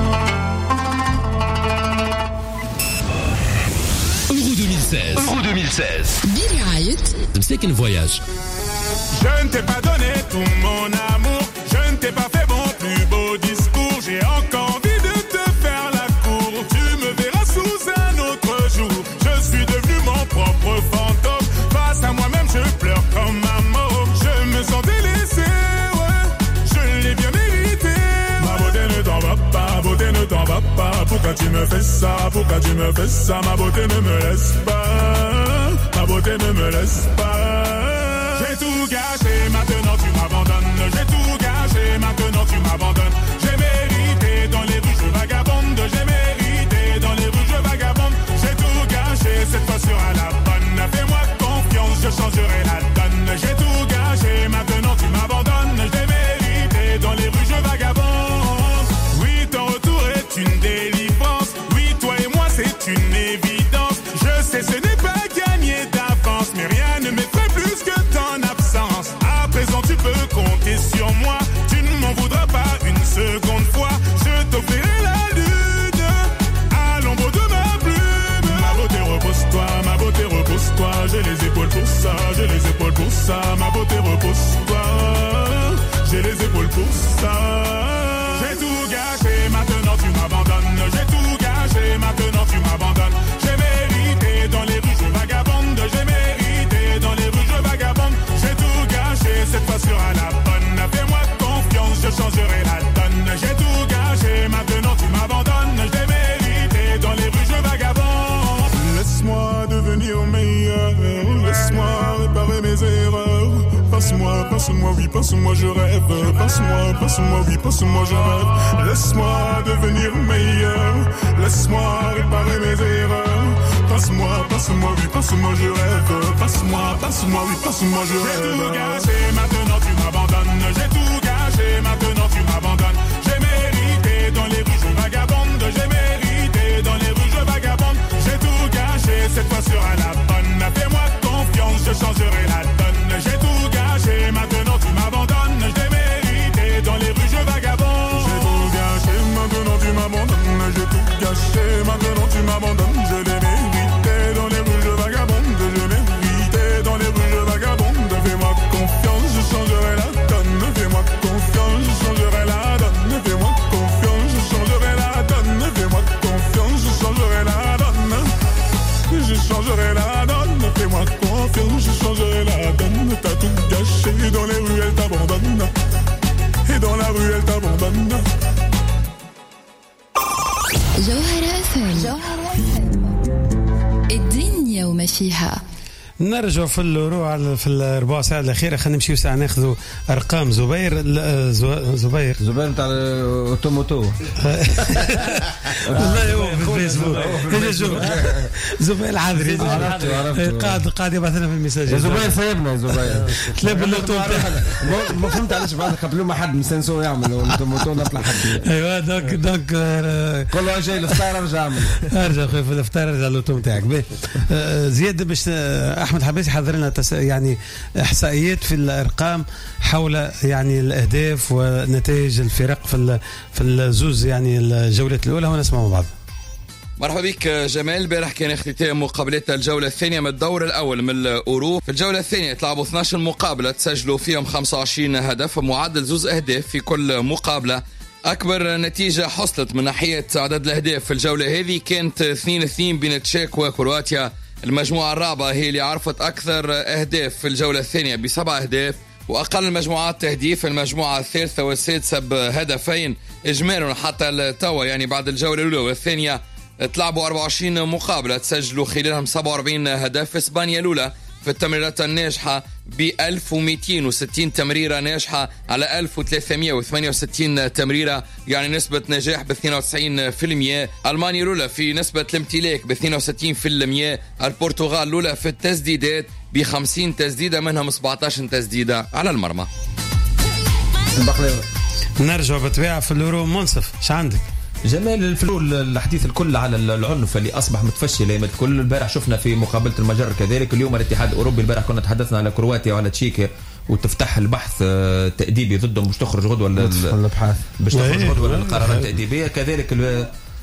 [SPEAKER 1] Euro deux mille seize
[SPEAKER 17] برعاية
[SPEAKER 1] مساكن فواياج.
[SPEAKER 15] Je ne t'ai pas donné tout mon amour, je ne t'ai pas fait mon plus beau discours, j'ai encore envie de te faire la cour, tu me verras sous un autre jour, je suis devenu mon propre fantôme, face à moi-même je pleure comme un mort, je me sens délaissé, ouais, je l'ai bien mérité. Ma beauté ne t'en va pas, beauté ne t'en va pas, pourquoi tu me fais ça, pourquoi tu me fais ça, ma beauté ne me laisse pas, ma beauté ne me laisse pas. J'ai tout gâché, maintenant tu m'abandonnes. J'ai tout gâché, maintenant tu m'abandonnes. J'ai mérité dans les rues, je vagabonde. J'ai mérité dans les rues, je vagabonde. J'ai tout gâché, cette fois sera la bonne. Fais-moi confiance, je changerai la donne. J'ai tout gâché, maintenant tu m'abandonnes. J'ai mérité dans les rues, je vagabonde. Oui, ton retour est une délivrance. Oui, toi et moi, c'est une évidence. Je sais, ce n'est pas gagné d'avance, mais rien ne m'effraie plus que ton absence. À présent tu peux compter sur moi, tu ne m'en voudras pas une seconde fois. Je t'offrirai la lune à l'ombre de ma plume. Ma beauté repose-toi, ma beauté repose-toi, j'ai les épaules pour ça, j'ai les épaules pour ça. Ma beauté repose-toi, j'ai les épaules pour ça. J'ai tout gâché, maintenant tu m'abandonnes. J'ai tout gâché, maintenant tu m'abandonnes. J'ai mérité dans les rues, je vagabonde. J'ai mérité dans les rues, je vagabonde. J'ai tout gâché, cette fois sera la bonne. Fais-moi confiance, je changerai la donne. J'ai tout gâché, maintenant tu m'abandonnes. J'ai mérité dans les rues, je vagabonde. Laisse-moi devenir meilleur, laisse-moi réparer mes erreurs. Passe-moi, passe-moi, oui, passe-moi, je rêve. Passe-moi, passe-moi, oui, passe-moi, je rêve. Laisse-moi devenir meilleur, laisse-moi réparer mes erreurs. Passe-moi, passe-moi, oui, passe-moi, je rêve. Passe-moi, passe-moi, oui, passe-moi, je rêve. J'ai tout gâché, maintenant tu m'abandonnes. J'ai tout gâché, maintenant tu m'abandonnes. J'ai mérité dans les rues, je vagabonde. J'ai mérité dans les rues, je vagabonde. J'ai tout gâché, cette fois sera la bonne. Fais-moi confiance, je changerai la donne. J'ai tout gâché, maintenant tu m'abandonnes. J'ai mérité dans les rues, je vagabonde. J'ai tout gâché, maintenant tu m'abandonnes. J'ai tout gâché, maintenant tu m'abandonnes. Je l'ai mérité dans les rues, je vagabonde. Je mérité dans les rues, je vagabonde. Fais-moi confiance, je changerai la donne. Fais-moi confiance, je changerai la donne. Fais-moi confiance, je changerai la donne. Fais-moi confiance, je changerai la donne. Je changerai la donne. Fais-moi confiance, je changerai la donne. T'as tout gâché, dans les rues elle t'abandonne. Et dans la rue elle t'abandonne.
[SPEAKER 17] جوهرة اف ام جوهرة اف ام الدنيا وما فيها.
[SPEAKER 3] نرجع في الورو في الربع ساعة الأخيرة. خلينا نمشيو ساعة ناخذوا أرقام زبير. زبير
[SPEAKER 4] زبير نتاع الأوتوموتو.
[SPEAKER 3] والله هو في الفيسبوك. زبير العذري قاعد قاعد يبعث لنا في الميساج.
[SPEAKER 4] زبير سايبنا زبير.
[SPEAKER 3] تلعب اللوتو.
[SPEAKER 4] ما فهمت علاش بعد قبل ما حد مسنسو يعمل الأوتوموتو نطلع حد.
[SPEAKER 3] أيوة دوك دوك
[SPEAKER 4] كل واحد جاي الفطار ارجع اعمل.
[SPEAKER 3] ارجع خويا في الفطار ارجع اللوتو نتاعك. زياد باش احمد حبيسي حضر لنا يعني احصائيات في الارقام حول يعني الاهداف ونتائج الفرق في في الزوز يعني الجولات الاولى ونسمع مع بعض.
[SPEAKER 7] مرحبا بك جمال. البارح كان اختتام مقابلات الجولة الثانية من الدور الأول من الأورو. في الجولة الثانية تلعبوا اثناش مقابلة تسجلوا فيهم خمسة وعشرين هدف، معدل زوز أهداف في كل مقابلة. أكبر نتيجة حصلت من ناحية عدد الأهداف في الجولة هذه كانت اثنين اثنين بين تشيك وكرواتيا. المجموعة الرابعة هي اللي عرفت أكثر أهداف في الجولة الثانية بسبع أهداف، وأقل المجموعات تهديف المجموعة الثالثة والسادسة بهدفين إجمالا حتى التوا. يعني بعد الجولة الأولى والثانية تلعبوا أربعة وعشرين مقابلة تسجلوا خلالهم سبعة وأربعين هدف. إسبانيا الأولى في التمريرات الناجحة ب ألف ومئتين وستين تمريرة ناجحة على ألف وثلاثمئة وثمانية وستين تمريرة، يعني نسبة نجاح ب اثنين وتسعين بالمئة. ألمانيا الأولى في نسبة الامتلاك ب اثنين وستين بالمئة. البرتغال الأولى في التسديدات ب خمسين تسديدة، منهم سبعة عشر تسديدة على المرمى.
[SPEAKER 3] نرجع بطبيعة في اليورو. منصف ايش عندك؟
[SPEAKER 5] جمال الفلول الحديث الكل على العنف اللي اصبح متفشي الايام الكل. البارح شفنا في مقابله المجر كذلك. اليوم الاتحاد الاوروبي البارح كنا تحدثنا على كرواتيا وعلى تشيكيا وتفتح البحث تأديبي ضدهم باش تخرج غدوه الابحاث باش تخرج غدوه القرارات التأديبيه. كذلك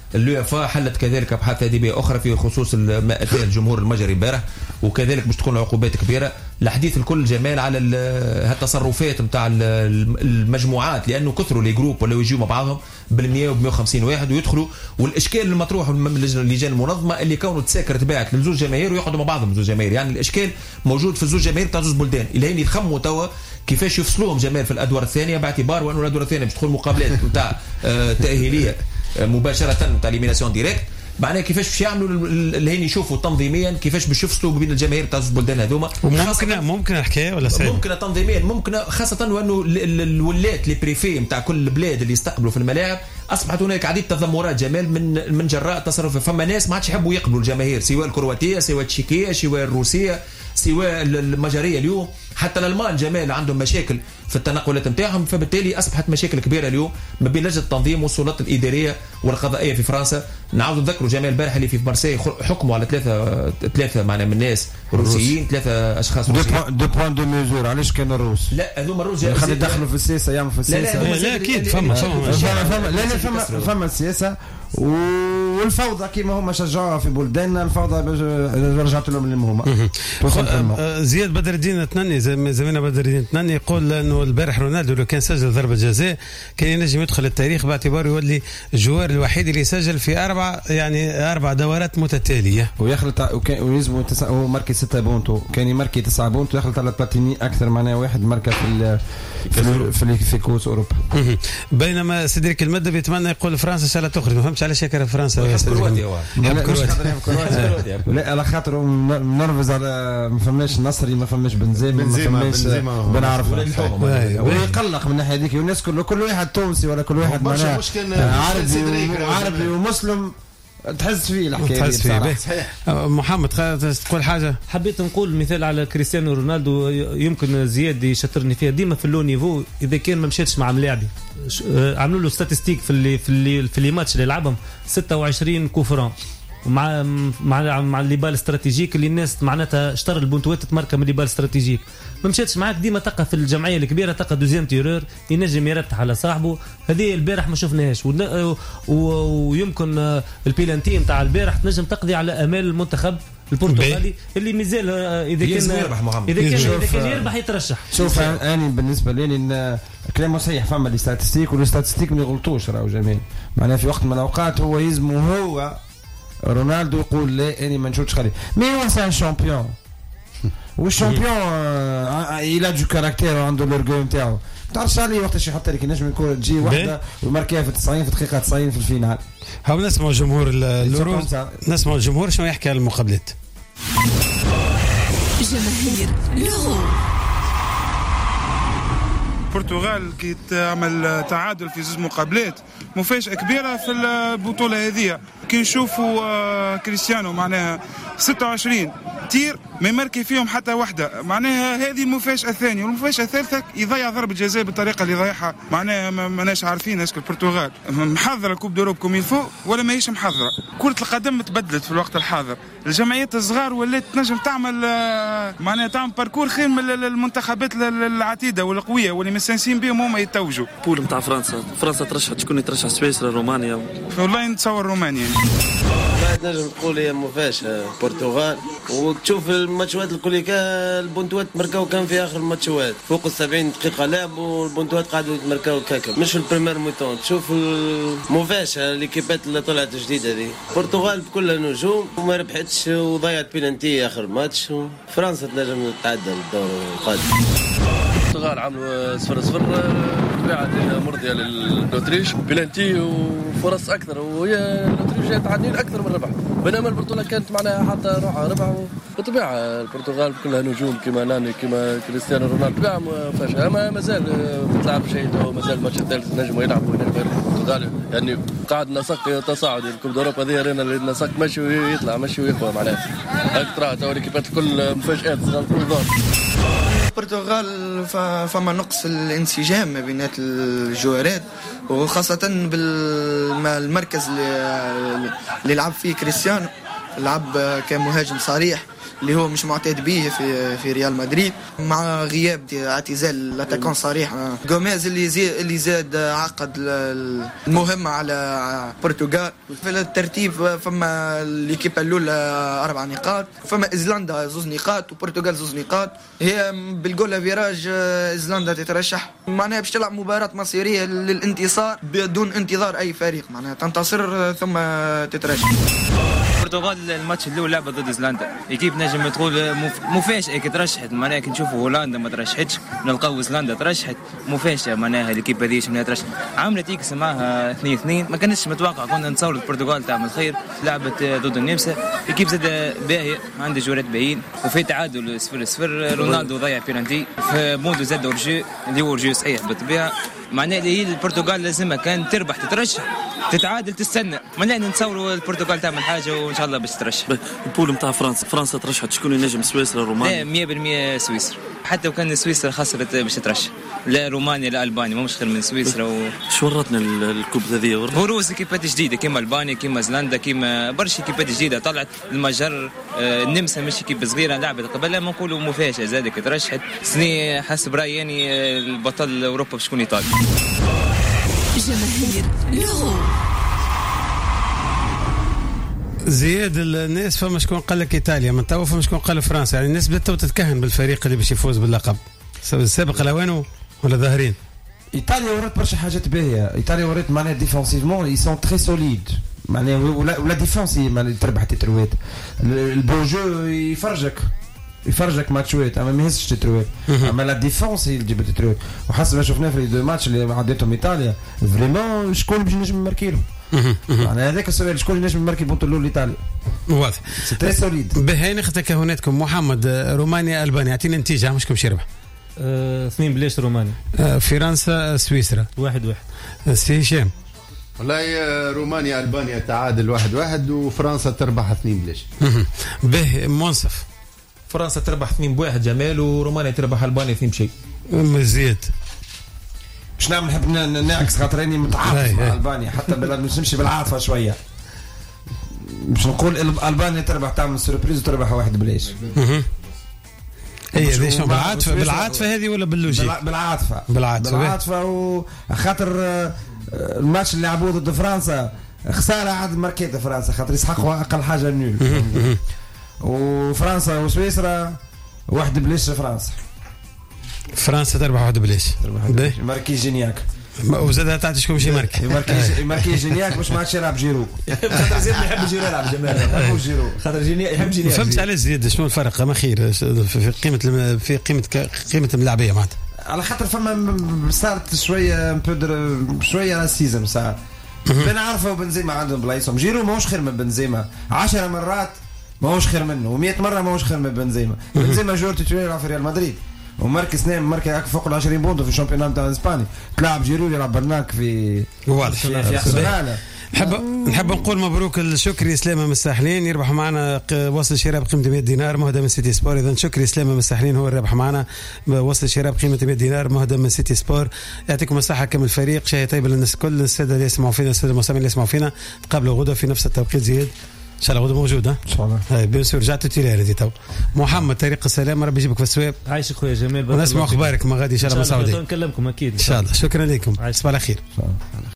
[SPEAKER 5] اليوفا حلت كذلك ابحاث ادبيه اخرى في خصوص ما اتى الجمهور المجري امبارح، وكذلك باش تكون عقوبات كبيره. الحديث الكل جمال على هالتصرفات نتاع المجموعات، لانه كثروا لي جروب ولا يجوا مع بعضهم بالمية وب مية وخمسين واحد ويدخلوا، والاشكال المطروح من اللجان المنظمه اللي كونوا تساكر تباعت للزوج جماهير ويقعدوا مع بعضهم زوج جماهير، يعني الاشكال موجود في الزوج جماهير تاع زوج بلدان. الى يتخموا توا كيفاش يفصلوهم جمال في الادوار الثانيه، باعتبار وانه الادوار الثانيه باش تدخل مقابلات نتاع تاهيليه مباشره تاع ليميناسيون ديريكت، معناها كيفاش باش يعملوا اللي هين يشوفوا تنظيميا كيفاش باش يفصلوا بين الجماهير تاع البلدان هذوما.
[SPEAKER 3] ممكن ممكن الحكايه ولا صعيب؟
[SPEAKER 5] ممكن تنظيميا، ممكن خاصه وانه الولات لي بريفي نتاع كل البلاد اللي يستقبلوا في الملاعب اصبحت هناك عديد تذمرات جمال من من جراء تصرف. فما ناس ما عادش يحبوا يقبلوا الجماهير، سواء الكرواتيه سواء التشيكيه سواء الروسيه سواء المجريه. اليوم حتى الالمان جمال عندهم مشاكل في التنقلات نتاعهم، فبالتالي اصبحت مشاكل كبيره اليوم ما بين لجنه التنظيم والسلطات الاداريه والقضائيه في فرنسا. نعاود نذكروا جمال البارح اللي في مارسي حكموا على ثلاثه ثلاثه معنا من الناس روسيين، ثلاثه اشخاص روسيين.
[SPEAKER 4] دو بوان دو ميزور. علاش كانوا الروس؟
[SPEAKER 5] لا هذوما الروس
[SPEAKER 4] خلي يدخلوا في السياسه، يعملوا في السياسه.
[SPEAKER 3] لا لا اكيد فما فما
[SPEAKER 4] لا لا فما فما السياسه والفوضى كيما هما شجعوها في بلداننا. الفوضى رجعت لهم اللي هما.
[SPEAKER 3] زياد بدر الدين التنني زميلنا بدر الدين التنني يقول انه البارح رونالدو لو كان سجل ضربه جزاء كان ينجم يدخل التاريخ باعتباره يولي الجوار الوحيد اللي سجل في اربع يعني اربع دورات متتاليه
[SPEAKER 4] ويخلط ويلزموا تسعة وماركي ستة بونتو، كان يماركي تسعة بونتو يخلط على بلاتيني اكثر معناه واحد ماركه في في في, في كوس اوروبا.
[SPEAKER 3] بينما سيدريك المدب يتمنى يقول فرنسا ان شاء الله تخرج. ما فهمتش علاش يكره فرنسا
[SPEAKER 5] يا كرواتيا.
[SPEAKER 4] لا على خاطر نرفز على ما فماش نصري ما فماش بنزيما ما فماش بنعرف ويقلق من الناحيه هذيك. والناس كل كل واحد تونسي ولا كل واحد معناه عربي عربي ومسلم تحس فيه الحكايه
[SPEAKER 3] تحس فيه. محمد تقول حاجه؟
[SPEAKER 6] حبيت نقول مثال على كريستيانو رونالدو يمكن زياد يشطرني فيها ديما في اللو نيفو. اذا كان ما مشاتش مع ملاعبي عملوا له ستاتستيك في اللي في اللي في لي ماتش اللي لعبهم ستة وعشرين كوفران مع مع مع اللي بال استراتيجيك اللي الناس معناتها اشترى البونتوات تماركه من اللي بال استراتيجيك. ما مشاتش معاك ديما تلقى في الجمعيه الكبيره تلقى دوزيام تيرور ينجم يرتح على صاحبه. هذه البارح ما شفناهاش. ويمكن البيلانتي نتاع البارح تنجم تقضي على امال المنتخب البرتغالي اللي مازال اذا كان
[SPEAKER 5] يربح محمد.
[SPEAKER 6] اذا كان اذا كان يربح يترشح.
[SPEAKER 4] شوف انا بالنسبه لي ان كلامه صحيح. فما لي ستاتستيك والستاتستيك ما يغلطوش راهو جميل. معناها في وقت من الاوقات هو يلزمه هو رونالدو يقول لا اني ما نشوفش خليه مي هو سان شامبيون والشامبيون الى دو كاركتير عنده لورغو نتاعو. ما تعرفش عليه وقتاش يحط لك نجم يكون تجي وحده وماركيها في تسعين في دقيقه تسعين في الفينال.
[SPEAKER 3] هاو نسمعوا جمهور اليورو نسمعوا الجمهور شنو يحكي على المقابلات.
[SPEAKER 13] جماهير اليورو
[SPEAKER 15] البرتغال كي تعمل تعادل في زوج مقابلات مفاجأة كبيرة في البطولة هذه. كي نشوفوا كريستيانو معناها ستة وعشرين تير ما يماركي فيهم حتى واحدة، معناها هذه المفاجأة الثانية. والمفاجأة الثالثة يضيع ضربة جزاء بالطريقة اللي ضيعها. معناها ماناش عارفين اسكو البرتغال محضرة الكوب دوروب كوم يلفو ولا ماهيش محضرة. كرة القدم تبدلت في الوقت الحاضر. الجمعيات الصغار ولات تنجم تعمل معناها تعمل باركور خير من المنتخبات العتيدة والقوية واللي مستانسين بهم هما يتوجوا.
[SPEAKER 19] بول نتاع فرنسا فرنسا ترشحت شكون يترشح سويسرا رومانيا؟
[SPEAKER 15] والله نتصور رومانيا.
[SPEAKER 20] نجم تقول هي مفاجأة البرتغال. وتشوف الماتشات الكل البونتوات مركاو كان في اخر الماتشات فوق السبعين دقيقة لعب والبونتوات قاعدوا يتمركاو كاكا مش في البريمير موتون. تشوف المفاجأة ليكيبات اللي طلعت جديدة دي. البرتغال بكلها نجوم وما ربحتش وضيعت بينالتي اخر ماتش. فرنسا تنجم تتعدى الدور القادم.
[SPEAKER 19] البرتغال عملوا صفر صفر طبيعة مرضية للأوتريش بلانتي وفرص أكثر وهي الأوتريش جاءت تعدين أكثر من ربح بينما البرتغال كانت معناها حتى روحها ربح. بالطبيعة البرتغال كلها نجوم كما ناني كما كريستيانو رونالدو طبيعة مفاجأة. ما مازال بتلعب شيء ومازال الماتش الثالث نجموا يلعبوا هنا غير البرتغال يعني قاعد نسق تصاعدي. الكوب دوروبا هذه رينا النسق ماشي ويطلع ماشي ويقوى معناها أكثر توري كيفات الكل مفاجآت صغار الكل.
[SPEAKER 21] البرتغال فما نقص في الانسجام ما بين الجوارات وخاصة بالمركز اللي لعب فيه كريستيانو. لعب كمهاجم صريح اللي هو مش معتاد به في في ريال مدريد، مع غياب اعتزال لاتاكون صريح غوميز اللي زي اللي زاد عقد المهمة على البرتغال. في الترتيب فما الكيبا الاولى اربع نقاط، فما ايزلندا زوز نقاط وبرتغال زوز نقاط. هي بالجول فيراج ايزلندا تترشح، معناها باش تلعب مباراة مصيرية للانتصار بدون انتظار اي فريق، معناها تنتصر ثم تترشح.
[SPEAKER 9] البرتغال الماتش الاول لعبه ضد ايسلندا، ايكيب نجم تقول مفاجاه كي ترشحت، معناها كي نشوفوا هولندا ما ترشحتش، نلقاو ايسلندا ترشحت، مفاجاه معناها الايكيب هذيش من ترشح، عملت اكس معها اثنين اثنين، ما كانتش متوقع، كنا نتصور البرتغال تعمل خير، لعبت ضد النمسا، ايكيب زاد باهيه، عنده جولات باهيين، وفي تعادل صفر صفر، رونالدو ضيع بيرانتي، في بوندو زاد اورجي اللي هو اورجي صحيح بالطبيعه، معناها اللي هي البرتغال لازمها كان تربح تترشح، تتعادل تستنى، معناها نتصوروا البرتغال تعمل حاجه وان شاء الله باش ترشح.
[SPEAKER 22] البول نتاع فرنسا، فرنسا ترشحت شكون ينجم؟ سويسرا رومانيا؟
[SPEAKER 9] لا مية بالمية سويسرا، حتى لو كان سويسرا خسرت باش ترشح، لا رومانيا لا البانيا ما مش خير من سويسرا. و...
[SPEAKER 22] شو ورتنا الكوب هذه؟
[SPEAKER 9] بروز كيبات جديده كيما البانيا كيما ايسلندا كيما برشا كيبات جديده طلعت، المجر آه النمسا مش كيب صغيره لعبت قبل، ما نقولوا مفاجاه زادك ترشحت سني، حسب رايي يعني البطل اوروبا باش تكون ايطاليا.
[SPEAKER 17] جماهير لورو
[SPEAKER 3] زياد، الناس فما شكون قال لك ايطاليا من توا، فما شكون قال فرنسا، يعني الناس بدات تتكهن بالفريق اللي باش يفوز باللقب، السابق الاوان ولا ظاهرين.
[SPEAKER 4] ايطاليا ورات برشا حاجات باهيه، ايطاليا ورات معناها ديفونسيفمون اي سون تري سوليد، معناها ولا ولا ديفونس معناها تربح تتروات، البون جو يفرجك يفرجك ماتشوات، اما ما يهزش تتروات، اما لا ديفونس هي اللي تجيب تتروات، وحسب ما شفنا في دو ماتش اللي عديتهم ايطاليا فريمون شكون باش نجم نماركيلو، معناها هذاك السؤال شكون نجم نماركي بونتو الاول ايطاليا، واضح سي تري سوليد.
[SPEAKER 3] بهاي ناخذ تكهناتكم. محمد، رومانيا البانيا، اعطينا نتيجه مش كم شربح؟
[SPEAKER 6] اثنين بلاش رومانيا.
[SPEAKER 3] أه فرنسا سويسرا
[SPEAKER 6] واحد واحد.
[SPEAKER 3] سي هشام.
[SPEAKER 14] والله رومانيا البانيا تعادل واحد واحد، وفرنسا تربح اثنين بلاش.
[SPEAKER 3] به منصف.
[SPEAKER 5] فرنسا تربح اثنين بواحد جمال، ورومانيا تربح البانيا اثنين بشيء.
[SPEAKER 3] مزيد
[SPEAKER 4] باش نعمل نحب نعكس خاطر راني متعاطف مع البانيا، حتى باش نمشي بالعاطفه شويه، باش نقول البانيا تربح تعمل سوربريز وتربح واحد بلاش.
[SPEAKER 3] اي ليش بالعاطفه؟ بالعاطفه هذه ولا باللوجيك؟
[SPEAKER 4] بالعاطفه
[SPEAKER 3] بالعاطفه
[SPEAKER 4] بالعاطفه وخاطر الماتش اللي لعبوه ضد فرنسا خساره عاد ماركيت فرنسا، خاطر يسحقوا اقل حاجه نول، وفرنسا وسويسرا واحد بلاش. فرنسا
[SPEAKER 3] فرنسا تربح واحد بلاش،
[SPEAKER 4] ماركي جينياك،
[SPEAKER 3] وزادها تعطي شكون شي ماركي
[SPEAKER 4] ماركي ماركي جينياك باش ما عادش يلعب جيرو،
[SPEAKER 5] خاطر زيد يحب جيرو يلعب جمال،
[SPEAKER 4] جيرو
[SPEAKER 5] خاطر جينياك يحب جينياك.
[SPEAKER 3] فهمت على زيد شنو الفرق ما خير في قيمه في قيمه قيمه الملاعبيه معناتها،
[SPEAKER 4] على خاطر فما صارت شويه بودر شويه راسيزم ساعات. بن عارفه وبنزيما عندهم بلايصهم، جيرو ماهوش خير من بنزيما عشر مرات، ماهوش خير منه، ومئة مره ماهوش خير من بنزيما. بنزيما جور تيتولير في ريال مدريد ومركز اثنين، مركز فوق ال عشرين بوندو في الشامبيونات تاع اسبانيا، تلعب جيرو يلعب برناك في
[SPEAKER 3] واضح
[SPEAKER 4] في ارسنال.
[SPEAKER 3] نحب نحب نقول مبروك الشكري سلامه من الساحلين، يربح معنا وصل شراء بقيمه مئة دينار مهدى من سيتي سبور. اذا شكري سلامه من الساحلين هو الربح معنا، وصل شراء بقيمه مئة دينار مهدى من سيتي سبور. يعطيكم الصحه كم الفريق، شاي طيب للناس الكل، الساده اللي يسمعوا فينا، الساده المستمعين اللي يسمعوا فينا، تقابلوا غدا في نفس التوقيت. زياد ان شاء الله غدا موجود، ها ان شاء الله. هاي بيان سور رجعت تيلي هذه تو. محمد طريق السلام، ربي يجيبك في السواب.
[SPEAKER 6] عايشك خويا جمال،
[SPEAKER 3] ونسمع اخبارك ما غادي ان شاء الله مسعودين.
[SPEAKER 6] نكلمكم اكيد
[SPEAKER 3] ان شاء الله. شكرا لكم، تصبحوا على خير.